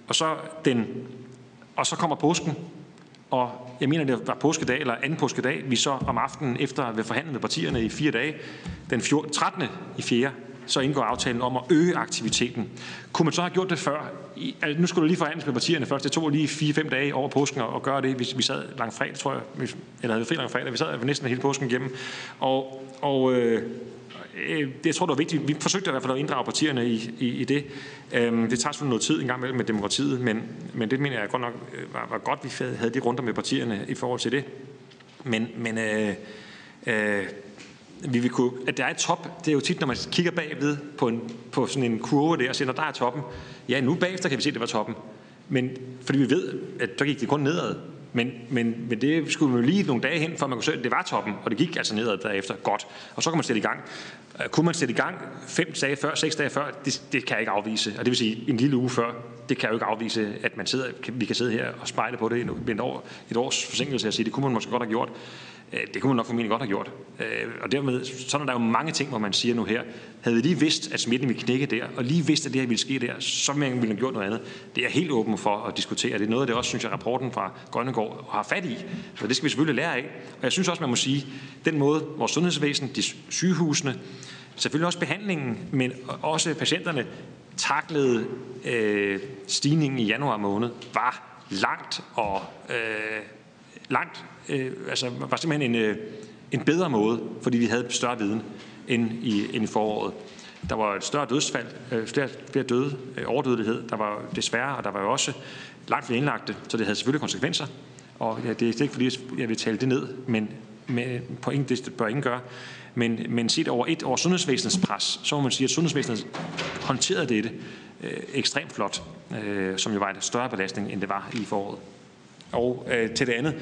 Og så kommer påsken, og jeg mener, det var påskedag eller anden påskedag, vi så om aftenen efter at have forhandlet med partierne i 4 dage, den 13. i 4. så indgår aftalen om at øge aktiviteten. Kunne man så have gjort det før? Nu skulle du lige forhandles med partierne først. Det tog lige 4-5 dage over påsken at gøre det. Vi sad langfredag, tror jeg, eller havde fri langfredag. Vi sad næsten hele påsken igennem. Jeg tror, det var vigtigt. Vi forsøgte i hvert fald at inddrage partierne i det. Det tager selvfølgelig noget tid en gang imellem med demokratiet, men det mener jeg godt nok var godt, vi havde de runder med partierne i forhold til det. Vi vil kunne, at der er et top, det er jo tit, når man kigger bagved på sådan en kurve der, og siger, når der er toppen, ja, nu bagefter kan vi se, at det var toppen. Men fordi vi ved, at der gik det kun nedad. Men det skulle man jo lige nogle dage hen, før man kunne se, at det var toppen, og det gik altså nedad derefter godt. Og så kan man sætte i gang. Kunne man sætte i gang 5 dage før, 6 dage før, det kan jeg ikke afvise. Og det vil sige, en lille uge før, det kan jeg jo ikke afvise, at vi kan sidde her og spejle på det med et års forsinkelse og sige, det kunne man måske godt have gjort. Det kunne man nok formentlig godt have gjort. Og dermed, så er der jo mange ting, hvor man siger nu her, havde vi lige vidst, at smitten ville knække der, og lige vidst, at det her ville ske der, så ville man have gjort noget andet. Det er helt åben for at diskutere. Det er noget af det også, synes jeg, rapporten fra Grønnegård har fat i. Så det skal vi selvfølgelig lære af. Og jeg synes også, man må sige, den måde, vores sundhedsvæsen, de sygehusene, selvfølgelig også behandlingen, men også patienterne taklede stigningen i januar måned, var var simpelthen en bedre måde, fordi vi havde større viden end i foråret. Der var et større dødsfald, flere døde, overdødelighed, der var desværre, og der var jo også langt flere indlagte, så det havde selvfølgelig konsekvenser. Og ja, det er ikke fordi, jeg vil tale det ned, men det bør ingen gøre. Men set over et års sundhedsvæsenets pres, så må man sige, at sundhedsvæsenet håndterede dette ekstremt flot, som jo var en større belastning, end det var i foråret. Og til det andet,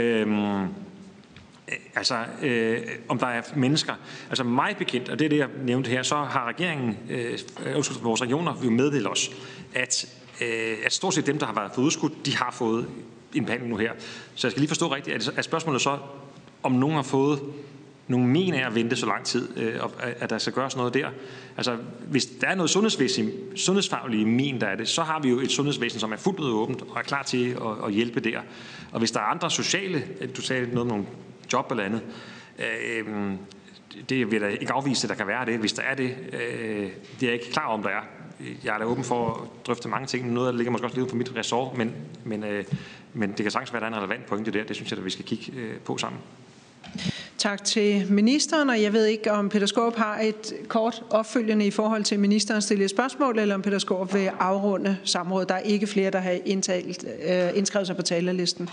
om der er mennesker, altså mig bekendt, og det er det, jeg nævnte her, så har vores regioner jo meddelt os, at stort set dem, der har været for udskudt, de har fået en behandling nu her. Så jeg skal lige forstå rigtigt, at spørgsmålet så, om nogen har fået nogle men af at vente så lang tid, at der skal gøres noget der. Altså, hvis der er noget sundhedsfaglige men, der er det, så har vi jo et sundhedsvæsen, som er fuldt ud åbent og er klar til at hjælpe der. Og hvis der er andre sociale, du sagde noget om nogle job eller andet, det vil jeg ikke afvise, at der kan være det. Hvis der er det, det er jeg ikke klar om, der er. Jeg er da åben for at drøfte mange ting. Noget, der ligger måske også lidt på mit ressort, men det kan sagtens være, at der er en relevant pointe der. Det synes jeg, at vi skal kigge på sammen. Tak til ministeren, og jeg ved ikke, om Peter Skaarup har et kort opfølgende i forhold til ministerens stillede spørgsmål, eller om Peter Skaarup vil afrunde samrådet. Der er ikke flere, der har indskrevet sig på talerlisten.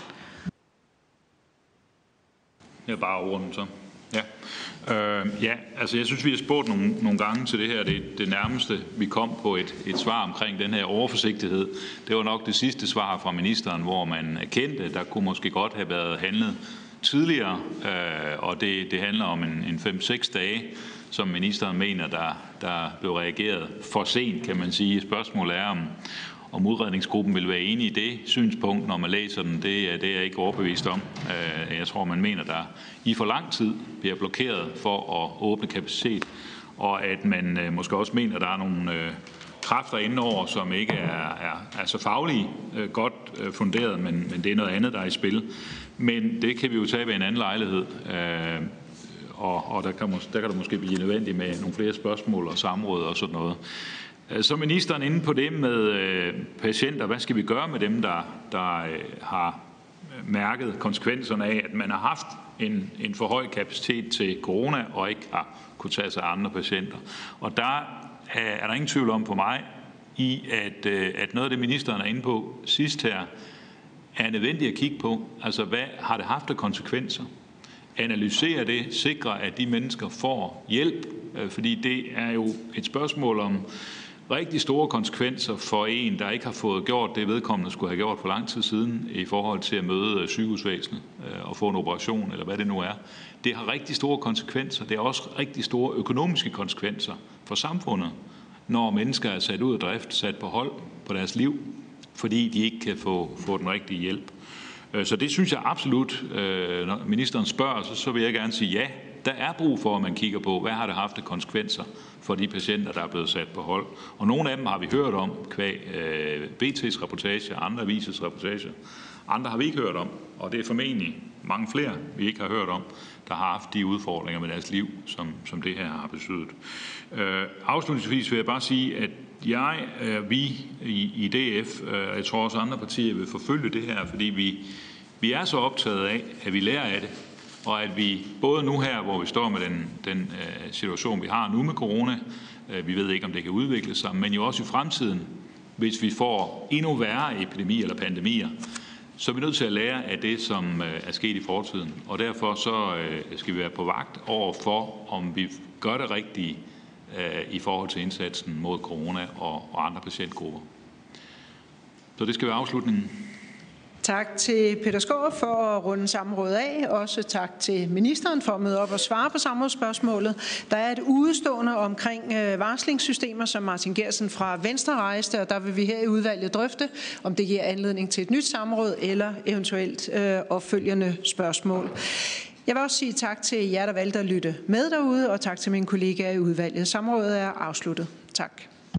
Jeg vil bare afrunde så. Ja. Altså jeg synes, vi har spurgt nogle gange til det her. Det nærmeste, vi kom på et svar omkring den her overforsigtighed, det var nok det sidste svar fra ministeren, hvor man erkendte, at der kunne måske godt have været handlet tidligere, og det handler om en 5-6 dage, som ministeren mener, der blev reageret for sent, kan man sige. Spørgsmålet er, om udredningsgruppen vil være enige i det synspunkt, når man læser den. Det er jeg ikke overbevist om. Jeg tror, man mener, der i for lang tid bliver blokeret for at åbne kapacitet, og at man måske også mener, at der er nogle kræfter indenover, som ikke er så fagligt godt funderet, men det er noget andet, der er i spil. Men det kan vi jo tage ved en anden lejlighed, og der kan det måske blive nødvendigt med nogle flere spørgsmål og samråd og sådan noget. Så ministeren inde på det med patienter. Hvad skal vi gøre med dem, der har mærket konsekvenserne af, at man har haft en for høj kapacitet til corona og ikke har kunne tage sig af andre patienter? Og der er der ingen tvivl om på mig, at noget af det, ministeren er inde på sidst her, er nødvendigt at kigge på. Altså, hvad har det haft af konsekvenser, analysere det, sikre, at de mennesker får hjælp, fordi det er jo et spørgsmål om rigtig store konsekvenser for en, der ikke har fået gjort det, vedkommende skulle have gjort for lang tid siden i forhold til at møde sygehusvæsenet og få en operation, eller hvad det nu er. Det har rigtig store konsekvenser. Det har også rigtig store økonomiske konsekvenser for samfundet, når mennesker er sat ud af drift, sat på hold på deres liv, fordi de ikke kan få den rigtige hjælp. Så det synes jeg absolut, når ministeren spørger, så vil jeg gerne sige ja. Der er brug for, at man kigger på, hvad har det haft af konsekvenser for de patienter, der er blevet sat på hold. Og nogle af dem har vi hørt om, kvæg BT's reportage, andre avisers reportage. Andre har vi ikke hørt om, og det er formentlig mange flere, vi ikke har hørt om, der har haft de udfordringer med deres liv, som det her har betydet. Afslutningsvis vil jeg bare sige, at vi i DF, jeg tror også andre partier vil forfølge det her, fordi vi er så optaget af, at vi lærer af det, og at vi både nu her, hvor vi står med den situation, vi har nu med corona, vi ved ikke, om det kan udvikle sig, men jo også i fremtiden, hvis vi får endnu værre epidemier eller pandemier, så er vi nødt til at lære af det, som er sket i fortiden. Og derfor så skal vi være på vagt over for, om vi gør det rigtige i forhold til indsatsen mod corona og andre patientgrupper. Så det skal være afslutningen. Tak til Peter Skaarup for at runde samrådet af. Også tak til ministeren for at møde op og svare på samrådsspørgsmålet. Der er et udestående omkring varslingssystemer, som Martin Geertsen fra Venstre rejste, og der vil vi her i udvalget drøfte, om det giver anledning til et nyt samråd eller eventuelt opfølgende spørgsmål. Jeg vil også sige tak til jer, der valgte at lytte med derude, og tak til mine kollegaer i udvalget. Samrådet er afsluttet. Tak.